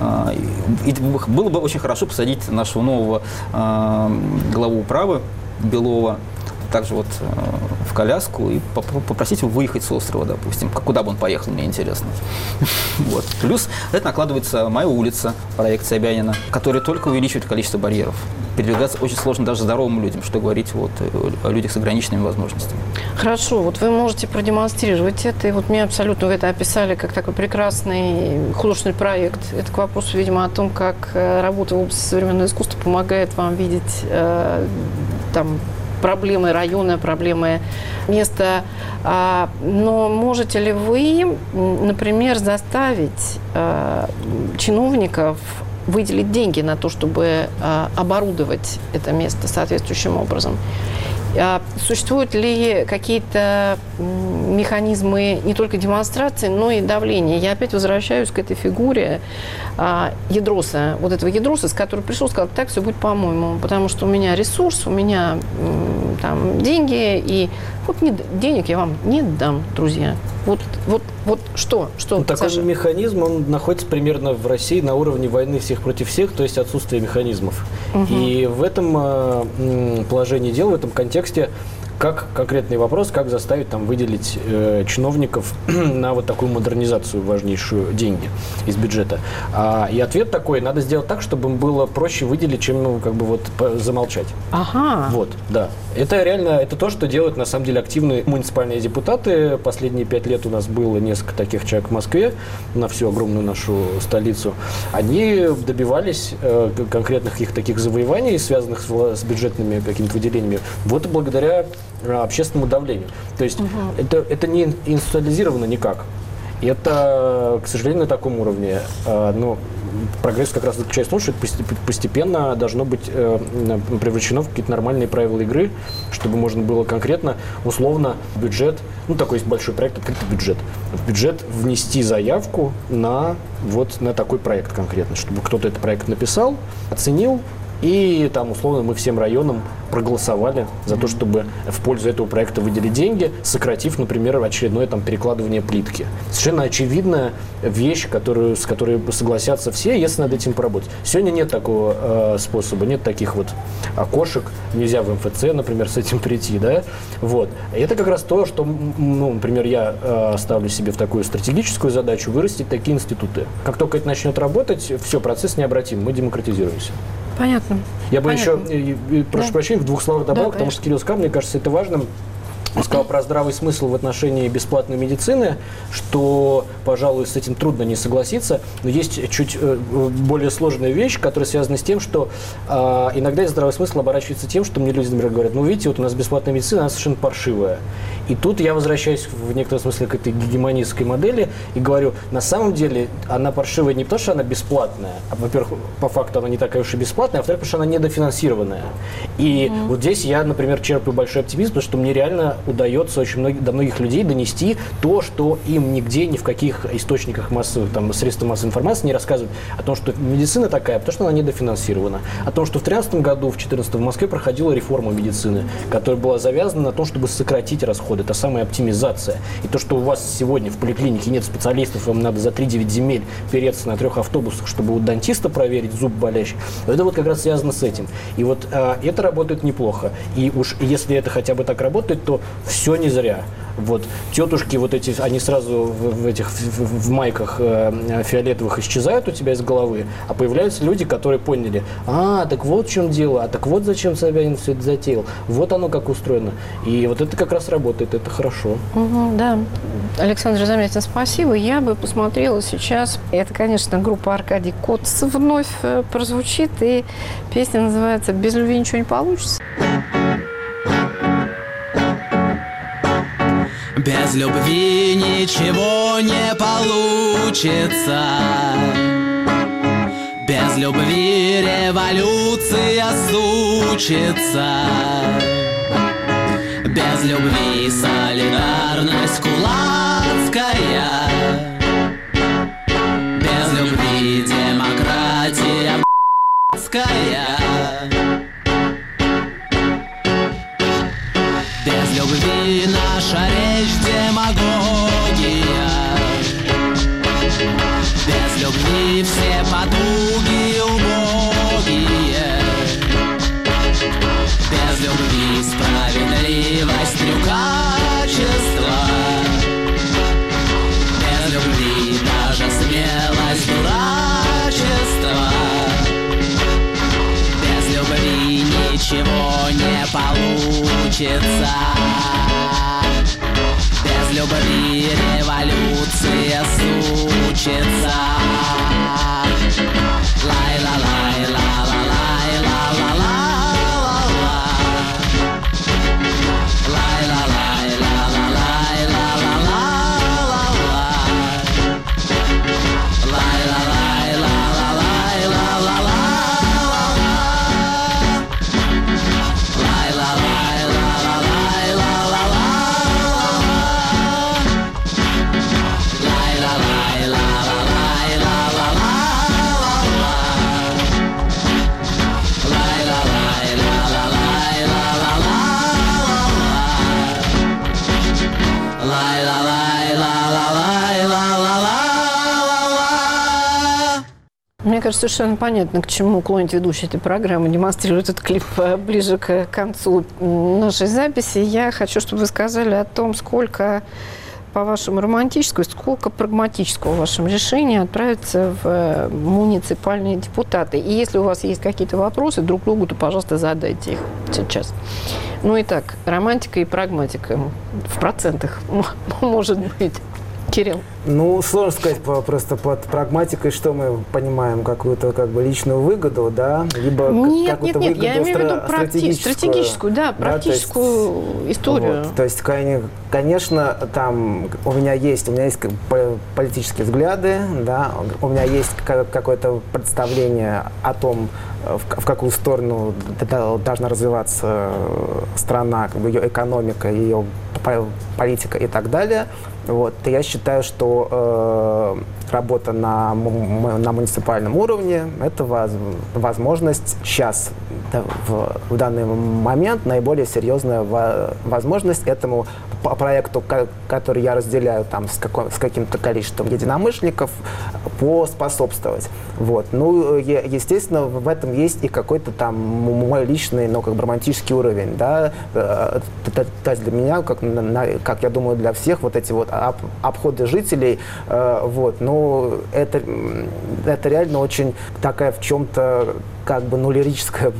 И было бы очень хорошо посадить нашего нового главу управы Белова также вот в коляску и попросить его выехать с острова, допустим. Куда бы он поехал, мне интересно. Вот. Плюс это накладывается моя улица, проект Собянина, который только увеличивает количество барьеров. Передвигаться очень сложно даже здоровым людям, что говорить вот о людях с ограниченными возможностями. Хорошо, вот вы можете продемонстрировать это, и вот мне абсолютно вы это описали как такой прекрасный художественный проект. Это к вопросу, видимо, о том, как работа в области современного искусства помогает вам видеть там проблемы района, проблемы места. Но можете ли вы, например, заставить чиновников выделить деньги на то, чтобы оборудовать это место соответствующим образом? Существуют ли какие-то механизмы не только демонстрации, но и давления? Я опять возвращаюсь к этой фигуре Ядроса, вот этого Ядроса, с которым пришел, сказал, так все будет по-моему, потому что у меня ресурс, у меня там деньги, и вот денег я вам не дам, друзья. Вот что? Ну, такой же механизм, он находится примерно в России на уровне войны всех против всех, то есть отсутствие механизмов. И в этом положении дел, в этом контексте как конкретный вопрос, как заставить там выделить чиновников на вот такую модернизацию важнейшую деньги из бюджета. И ответ такой: надо сделать так, чтобы им было проще выделить, чем как бы вот замолчать. Ага. Вот, да. Это реально, это то, что делают на самом деле активные муниципальные депутаты. Последние 5 лет у нас было несколько таких человек в Москве, на всю огромную нашу столицу. Они добивались конкретных их таких завоеваний, связанных с бюджетными какими-то выделениями, вот благодаря общественному давлению. То есть это не институализировано никак. Это, к сожалению, на таком уровне. Но прогресс как раз заключается в том, что это постепенно должно быть превращено в какие-то нормальные правила игры, чтобы можно было конкретно, условно, бюджет, ну, такой есть большой проект, открытый бюджет, в бюджет внести заявку на такой проект конкретно, чтобы кто-то этот проект написал, оценил, и там, условно, мы всем районам проголосовали за то, чтобы в пользу этого проекта выделить деньги, сократив, например, очередное там перекладывание плитки. Совершенно очевидная вещь, с которой согласятся все, если над этим поработать. Сегодня нет такого способа, нет таких вот окошек, нельзя в МФЦ, например, с этим прийти, да, вот. И это как раз то, что, ну, например, я ставлю себе в такую стратегическую задачу вырастить такие институты. Как только это начнет работать, все, процесс необратим, мы демократизируемся. Понятно. Я бы еще, прошу прощения, в 2 словах добавил, потому что Кирилл сказал, мне кажется, это важным. Он сказал про здравый смысл в отношении бесплатной медицины, что, пожалуй, с этим трудно не согласиться, но есть чуть более сложная вещь, которая связана с тем, что иногда здравый смысл оборачивается тем, что мне люди, например, говорят: ну, видите, вот у нас бесплатная медицина, она совершенно паршивая. И тут я возвращаюсь в некотором смысле к этой гегемонистской модели и говорю, на самом деле она паршивая не потому, что она бесплатная, а, во-первых, по факту она не такая уж и бесплатная, а во-вторых, потому что она недофинансированная. И вот здесь я, например, черпаю большой оптимизм, потому что мне реально удается до многих людей донести то, что им нигде, ни в каких источниках массовых, там, средств массовой информации не рассказывают о том, что медицина такая, потому что она недофинансирована. О том, что в 2013 году, в 2014 в Москве проходила реформа медицины, которая была завязана на том, чтобы сократить расходы. Это самая оптимизация. И то, что у вас сегодня в поликлинике нет специалистов, вам надо за 3-9 земель переться на 3 автобусах, чтобы у дантиста проверить зуб болящий. Это вот как раз связано с этим. И вот это работает неплохо. И уж если это хотя бы так работает, то все не зря. Вот тетушки вот эти, они сразу в майках фиолетовых исчезают у тебя из головы, а появляются люди, которые поняли: так вот в чем дело, так вот зачем Собянин все это затеял, вот оно как устроено. И вот это как раз работает, это хорошо. Да. Александр Замятин, спасибо. Я бы посмотрела сейчас, это, конечно, группа Аркадий Коц вновь прозвучит, и песня называется «Без любви ничего не получится». Без любви ничего не получится. Без любви революция случится. Без любви солидарность кулацкая. Без любви демократия б***ская. Без любви наша речь демагогия. Без любви все потуги убогие. Без любви справедливость трюкачество. Без любви даже смелость дурачество. Без любви ничего не получится. Без любви революция случится. Лай-ла-лай, ла-ла-лай, ла-ла-ла-ла-ла. Лай-ла-лай, ла-ла-лай, ла-ла-ла-ла-ла. Лай-ла-лай, ла-ла-лай, ла-ла-ла-ла-ла. Лай-ла-лай, ла-ла-лай, ла-ла-ла. Лай-ла-лай, ла-ла-лай, Мне кажется, совершенно понятно, к чему клонит ведущий этой программы, демонстрирует этот клип ближе к концу нашей записи. Я хочу, чтобы вы сказали о том, сколько, по-вашему, романтического, сколько прагматического в вашем решении отправиться в муниципальные депутаты. И если у вас есть какие-то вопросы друг к другу, то, пожалуйста, задайте их сейчас. Ну и так, романтика и прагматика в процентах, может быть. Кирилл. Ну, сложно сказать просто под прагматикой, что мы понимаем, какую-то как бы личную выгоду, да, либо какую-то выгоду я имею в виду стратегическую, да, практическую историю. Вот, то есть, конечно, там у меня есть политические взгляды, да, у меня есть какое-то представление о том, в какую сторону должна развиваться страна, как бы ее экономика, ее политика и так далее. Вот. Я считаю, что работа на муниципальном уровне – это возможность сейчас, да, в данный момент, наиболее серьезная возможность этому проекту, который я разделяю там, с каким-то количеством единомышленников, поспособствовать. Вот. Ну, естественно, в этом есть и какой-то там мой личный, но как бы романтический уровень. Да? То есть для меня, как я думаю, для всех, вот эти вот обходы жителей, вот, ну, это реально очень такая в чем-то как бы, ну, лирическая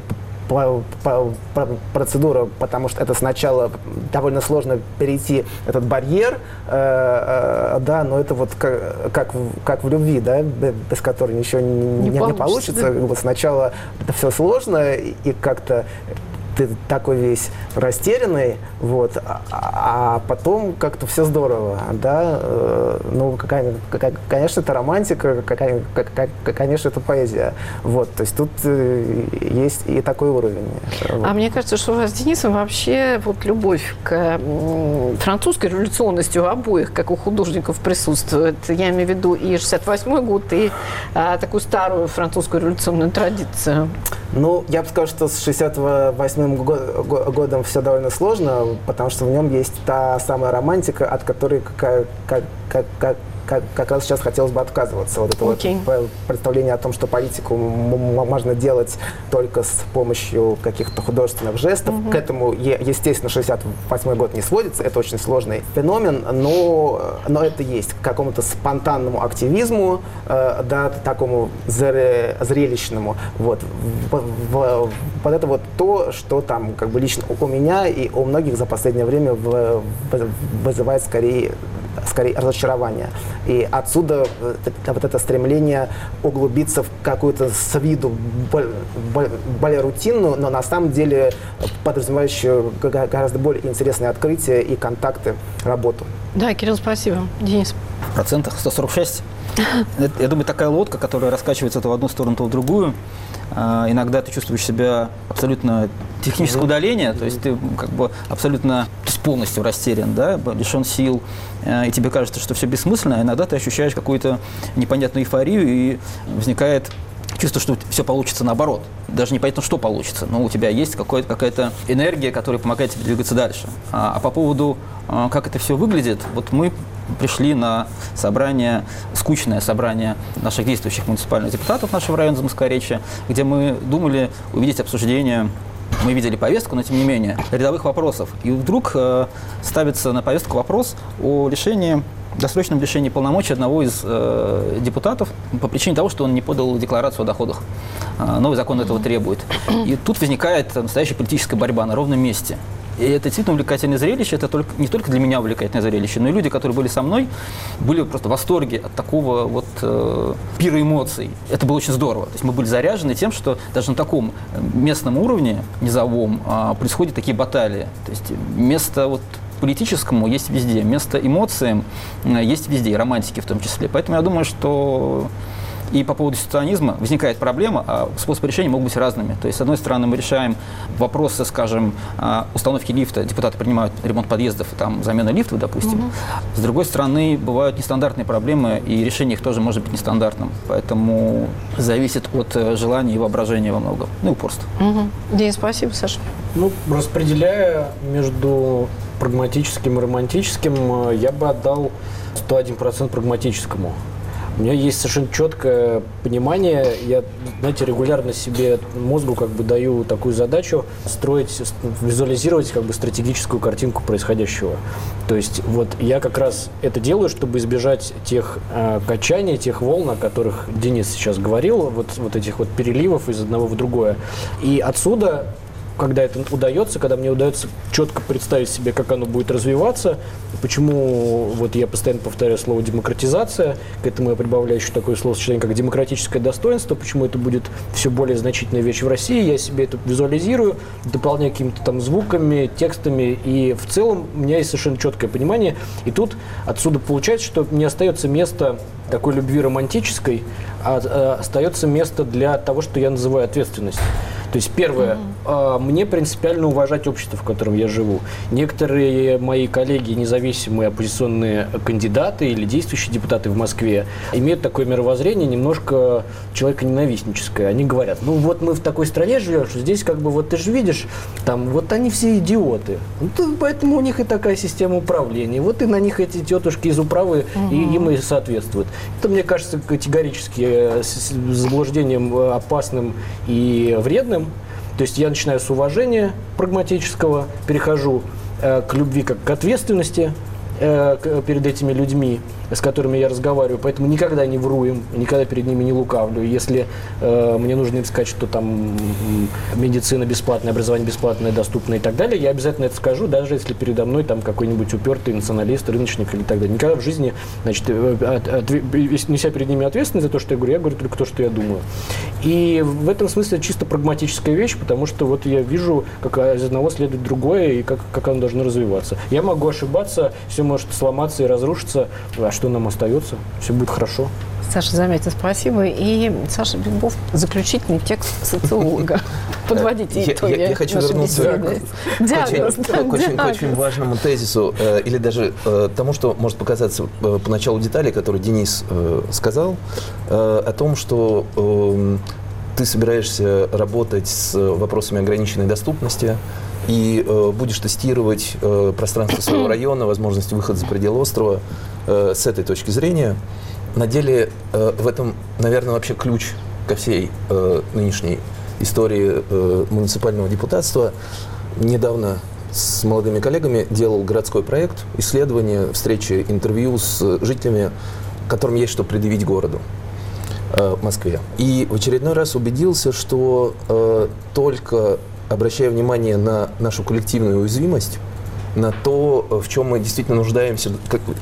процедура, потому что это сначала довольно сложно перейти этот барьер, да, но это вот как в любви, да, без которой ничего не получится. Вот сначала это все сложно и как-то ты такой весь растерянный, вот, а потом как-то все здорово, да, ну, конечно, это романтика, конечно, это поэзия, вот, то есть тут есть и такой уровень. Вот. А мне кажется, что у вас с Денисом вообще вот любовь к французской революционности у обоих, как у художников, присутствует. Я имею в виду и 68-й год, и такую старую французскую революционную традицию. Ну, я бы сказал, что с 68-м годом все довольно сложно, потому что в нем есть та самая романтика, от которой как раз сейчас хотелось бы отказываться. Вот это вот представление о том, что политику можно делать только с помощью каких-то художественных жестов. К этому, естественно, 68-й год не сводится. Это очень сложный феномен, но это есть. К какому-то спонтанному активизму, да, такому зрелищному. Вот это вот то, что там как бы лично у меня и у многих за последнее время вызывает скорее разочарование. И отсюда вот это стремление углубиться в какую-то с виду более рутинную, но на самом деле подразумевающую гораздо более интересные открытия и контакты, работу. Да, Кирилл, спасибо. Денис. В процентах 146. Я думаю, такая лодка, которая раскачивается то в одну сторону, то в другую. Иногда ты чувствуешь себя абсолютно техническое удаление, то есть ты как бы абсолютно полностью растерян, да, лишен сил, и тебе кажется, что все бессмысленно, а иногда ты ощущаешь какую-то непонятную эйфорию, и возникает чувство, что все получится наоборот. Даже непонятно, что получится, но у тебя есть какая-то энергия, которая помогает тебе двигаться дальше. А по поводу, как это все выглядит, вот мы пришли на собрание, скучное собрание наших действующих муниципальных депутатов нашего района Замоскворечья, где мы думали увидеть обсуждение. Мы видели повестку, но тем не менее рядовых вопросов. И вдруг ставится на повестку вопрос о досрочном лишении полномочий одного из депутатов по причине того, что он не подал декларацию о доходах. Новый закон этого требует. И тут возникает настоящая политическая борьба на ровном месте. И это действительно увлекательное зрелище. Это не только для меня увлекательное зрелище, но и люди, которые были со мной, были просто в восторге от такого вот пира эмоций. Это было очень здорово. То есть мы были заряжены тем, что даже на таком местном уровне, низовом, происходят такие баталии. То есть место вот политическому есть везде, место эмоциям есть везде, и романтики в том числе. Поэтому я думаю, что и по поводу ситуационизма возникает проблема, а способы решения могут быть разными. То есть, с одной стороны, мы решаем вопросы, скажем, установки лифта, депутаты принимают ремонт подъездов, там, замену лифтов, допустим. С другой стороны, бывают нестандартные проблемы, и решение их тоже может быть нестандартным. Поэтому зависит от желания и воображения во многом, ну и упорства. День, спасибо, Саша. Ну, распределяя между прагматическим и романтическим, я бы отдал 101% прагматическому. У меня есть совершенно четкое понимание. Я, знаете, регулярно себе, мозгу как бы даю такую задачу строить, визуализировать как бы стратегическую картинку происходящего. То есть вот я как раз это делаю, чтобы избежать тех качаний, тех волн, о которых Денис сейчас говорил, вот этих вот переливов из одного в другое. И отсюда, когда это удается, когда мне удается четко представить себе, как оно будет развиваться, почему вот я постоянно повторяю слово демократизация, к этому я прибавляю еще такое словосочетание, как демократическое достоинство, почему это будет все более значительная вещь в России, я себе это визуализирую, дополняю какими-то там звуками, текстами, и в целом у меня есть совершенно четкое понимание, и тут отсюда получается, что не остается места такой любви романтической, а остается место для того, что я называю ответственность. То есть первое, мне принципиально уважать общество, в котором я живу. Некоторые мои коллеги, независимые оппозиционные кандидаты или действующие депутаты в Москве, имеют такое мировоззрение немножко человеконенавистническое. Они говорят, ну вот мы в такой стране живем, что здесь как бы вот ты же видишь, там вот они все идиоты. Ну, поэтому у них и такая система управления. Вот и на них эти тетушки из управы и им и соответствуют. Это, мне кажется, категорически заблуждением опасным и вредным. То есть я начинаю с уважения прагматического, перехожу к любви как к ответственности перед этими людьми, с которыми я разговариваю, поэтому никогда не вру им, никогда перед ними не лукавлю. Если мне нужно им сказать, что там медицина бесплатная, образование бесплатное, доступное и так далее, я обязательно это скажу, даже если передо мной там какой-нибудь упертый националист, рыночник или так далее. Никогда в жизни, значит, неся перед ними ответственность за то, что я говорю только то, что я думаю. И в этом смысле чисто прагматическая вещь, потому что вот я вижу, как из одного следует другое и как оно должно развиваться. Я могу ошибаться, все может сломаться и разрушиться, а что нам остается? Все будет хорошо. Саша Замятин, спасибо. И Саша Бельбов, заключительный текст социолога. Подводите итоги. Я хочу вернуться к очень важному тезису, или даже тому, что может показаться поначалу детали, которые Денис сказал, о том, что ты собираешься работать с вопросами ограниченной доступности и будешь тестировать пространство своего района, возможность выхода за пределы острова с этой точки зрения. На деле в этом, наверное, вообще ключ ко всей нынешней истории муниципального депутатства. Недавно с молодыми коллегами делал городской проект, исследование, встречи, интервью с жителями, которым есть что предъявить городу в Москве. И в очередной раз убедился, что только обращая внимание на нашу коллективную уязвимость, на то, в чем мы действительно нуждаемся,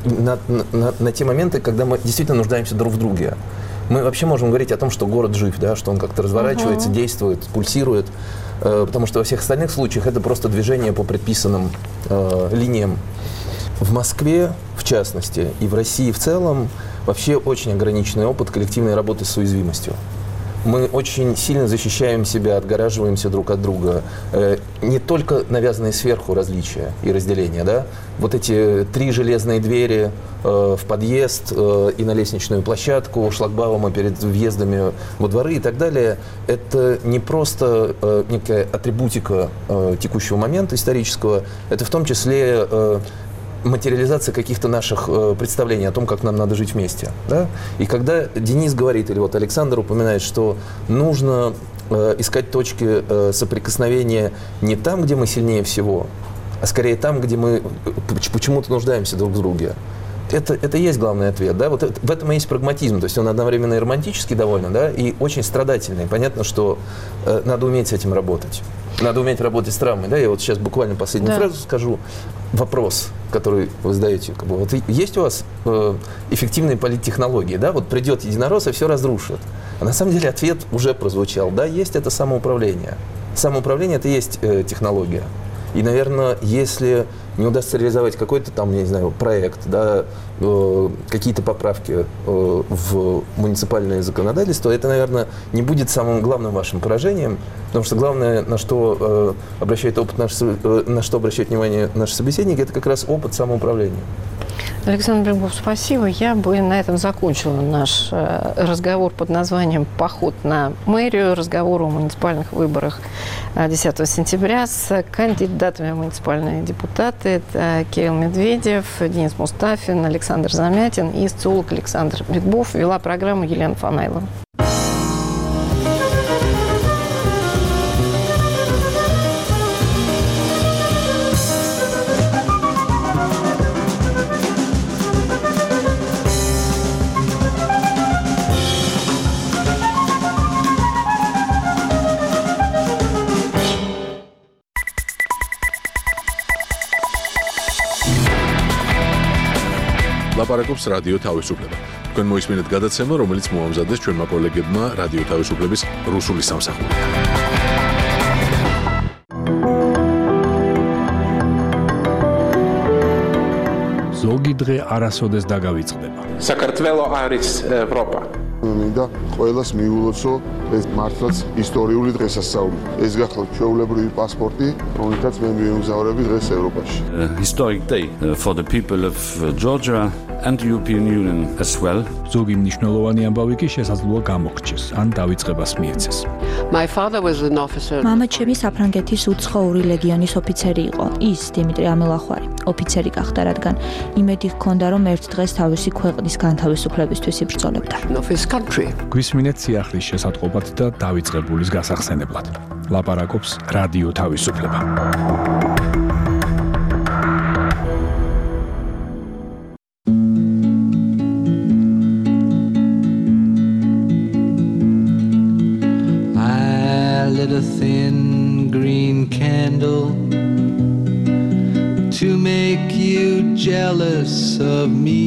на те моменты, когда мы действительно нуждаемся друг в друге. Мы вообще можем говорить о том, что город жив, да, что он как-то разворачивается, действует, пульсирует, потому что во всех остальных случаях это просто движение по предписанным линиям. В Москве, в частности, и в России в целом, вообще очень ограниченный опыт коллективной работы с уязвимостью. Мы очень сильно защищаем себя, отгораживаемся друг от друга. Не только навязанные сверху различия и разделения, да? Вот эти 3 железные двери в подъезд и на лестничную площадку, шлагбаумы перед въездами во дворы и так далее, это не просто некая атрибутика текущего момента исторического, это в том числе материализация каких-то наших представлений о том, как нам надо жить вместе. Да? И когда Денис говорит, или вот Александр упоминает, что нужно искать точки соприкосновения не там, где мы сильнее всего, а скорее там, где мы почему-то нуждаемся друг в друге. Это и есть главный ответ. Да? Вот в этом и есть прагматизм. То есть он одновременно и романтический довольно, да, и очень страдательный. Понятно, что надо уметь с этим работать. Надо уметь работать с травмой. Да? Я вот сейчас буквально последнюю фразу скажу. Вопрос, который вы задаете. Вот есть у вас эффективные политтехнологии? Да? Вот придет единорос и все разрушит. А на самом деле ответ уже прозвучал. Да, есть это самоуправление. Самоуправление – это и есть технология. И, наверное, если не удастся реализовать какой-то там, я не знаю, проект, да, какие-то поправки в муниципальное законодательство, это, наверное, не будет самым главным вашим поражением, потому что главное, на что обращает внимание наши собеседники, это как раз опыт самоуправления. Александр Брюгов, спасибо. Я бы на этом закончила наш разговор под названием «Поход на мэрию», разговор о муниципальных выборах 10 сентября с кандидатами в муниципальные депутаты. Это Кирилл Медведев, Денис Мустафин, Александр Замятин и социолог Александр Брюгов. Вела программу Елена Фанайлова. ლაპარაკობს რადიო თავისუფლება. თქვენ მოისმინეთ გადაცემა, რომელიც მოამზადეს ჩვენმა კოლეგებმა რადიო თავისუფლების რუსული სამსახურიდან. ზოგი დღე არასოდეს დაგავიწყდება. საქართველო არის ევროპა. მინდა ყველას მიულოცო ეს მართლაც ისტორიული დღესასწაული. ეს გახლავთ ჩვეულებრივი პასპორტი, რომელთაც მე მივიმგზავრები დღეს ევროპაში. Historic day for the people of Georgia and the European Union as well. ზოგი მნიშვნელოვანი ამბავი კი შესაძლოა გამოგრჩეს, ან დავიწყებას მიეცეს. My father was an officer. მამა ჩემი საფრანგეთის უცხოური ლეგიონის ოფიცერი იყო. ის დიმიტრი ამელახვარი ოფიცერი გახდა, რადგან იმედი ჰქონდა, რომ ერთ დღეს თავისი ქვეყნის განთავისუფლებისთვის იბრძოლებდა. გვისმინეთ სიახლის შესატყობად და დავიწყებულის გასახსენებლად. ლაპარაკობს რადიო თავისუფლება. I lit a thin green candle to make you jealous of me.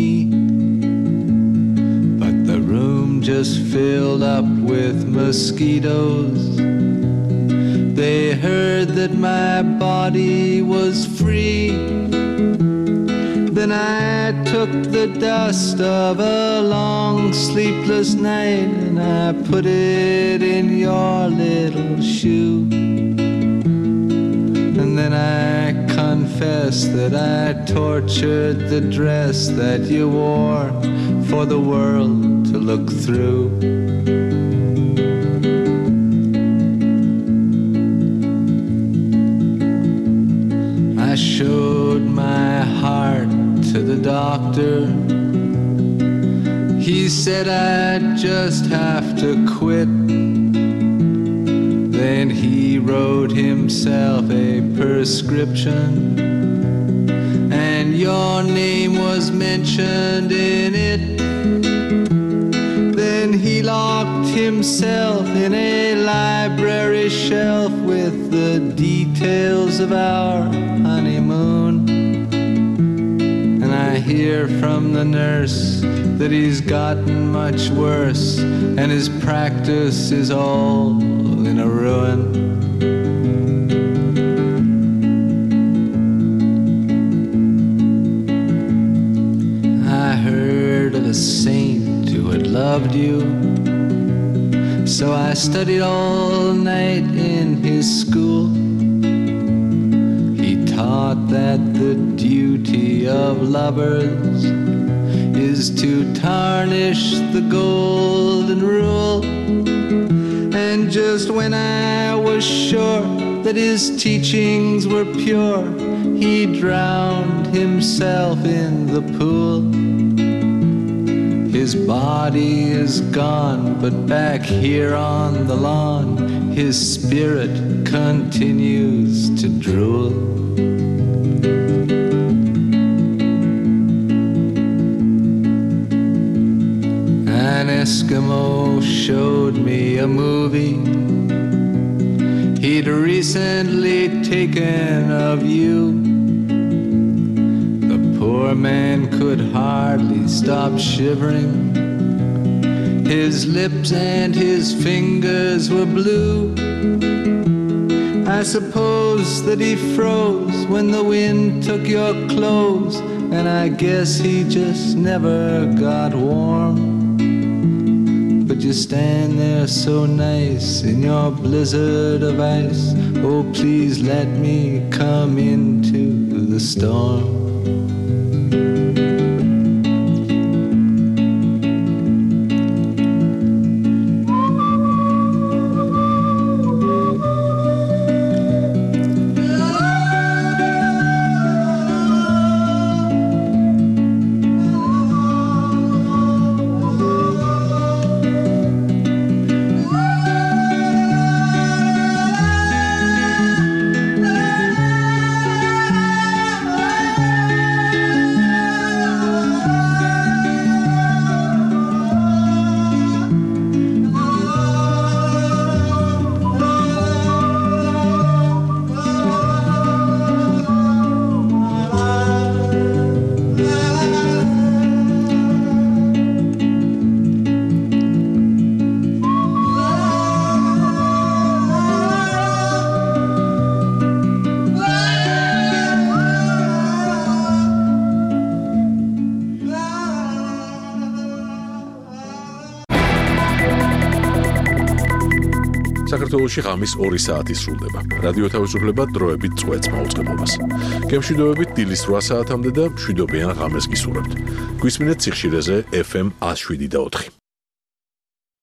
Just filled up with mosquitoes. They heard that my body was free. Then I took the dust of a long sleepless night and I put it in your little shoe. And then I confess that I tortured the dress that you wore for the world to look through. I showed my heart to the doctor. He said I'd just have to quit. Then he wrote himself a prescription, and your name was mentioned in it. Then he locked himself in a library shelf with the details of our honeymoon. And I hear from the nurse that he's gotten much worse and his practice is all in a ruin. I heard of a saint who had loved you, so I studied all night in his school. He taught that the duty of lovers is to tarnish the golden rule. And just when I was sure that his teachings were pure, he drowned himself in the pool. His body is gone, but back here on the lawn, his spirit continues to drool. An Eskimo showed me a movie he'd recently taken of you. The poor man could hardly stop shivering. His lips and his fingers were blue. I suppose that he froze when the wind took your clothes, and I guess he just never got warm. But you stand there so nice in your blizzard of ice. Oh, please let me come into the storm. საქართველოში ღამის 2 საათი სრულდება. რადიო თავისუფლება დროებით წვეთს მაუწყებლობას. გემშვიდობებით დილის 8 საათამდე და მშვიდობიან ღამეს გისურვებთ. გვისმინეთ სიხშირეზე FM 107.4.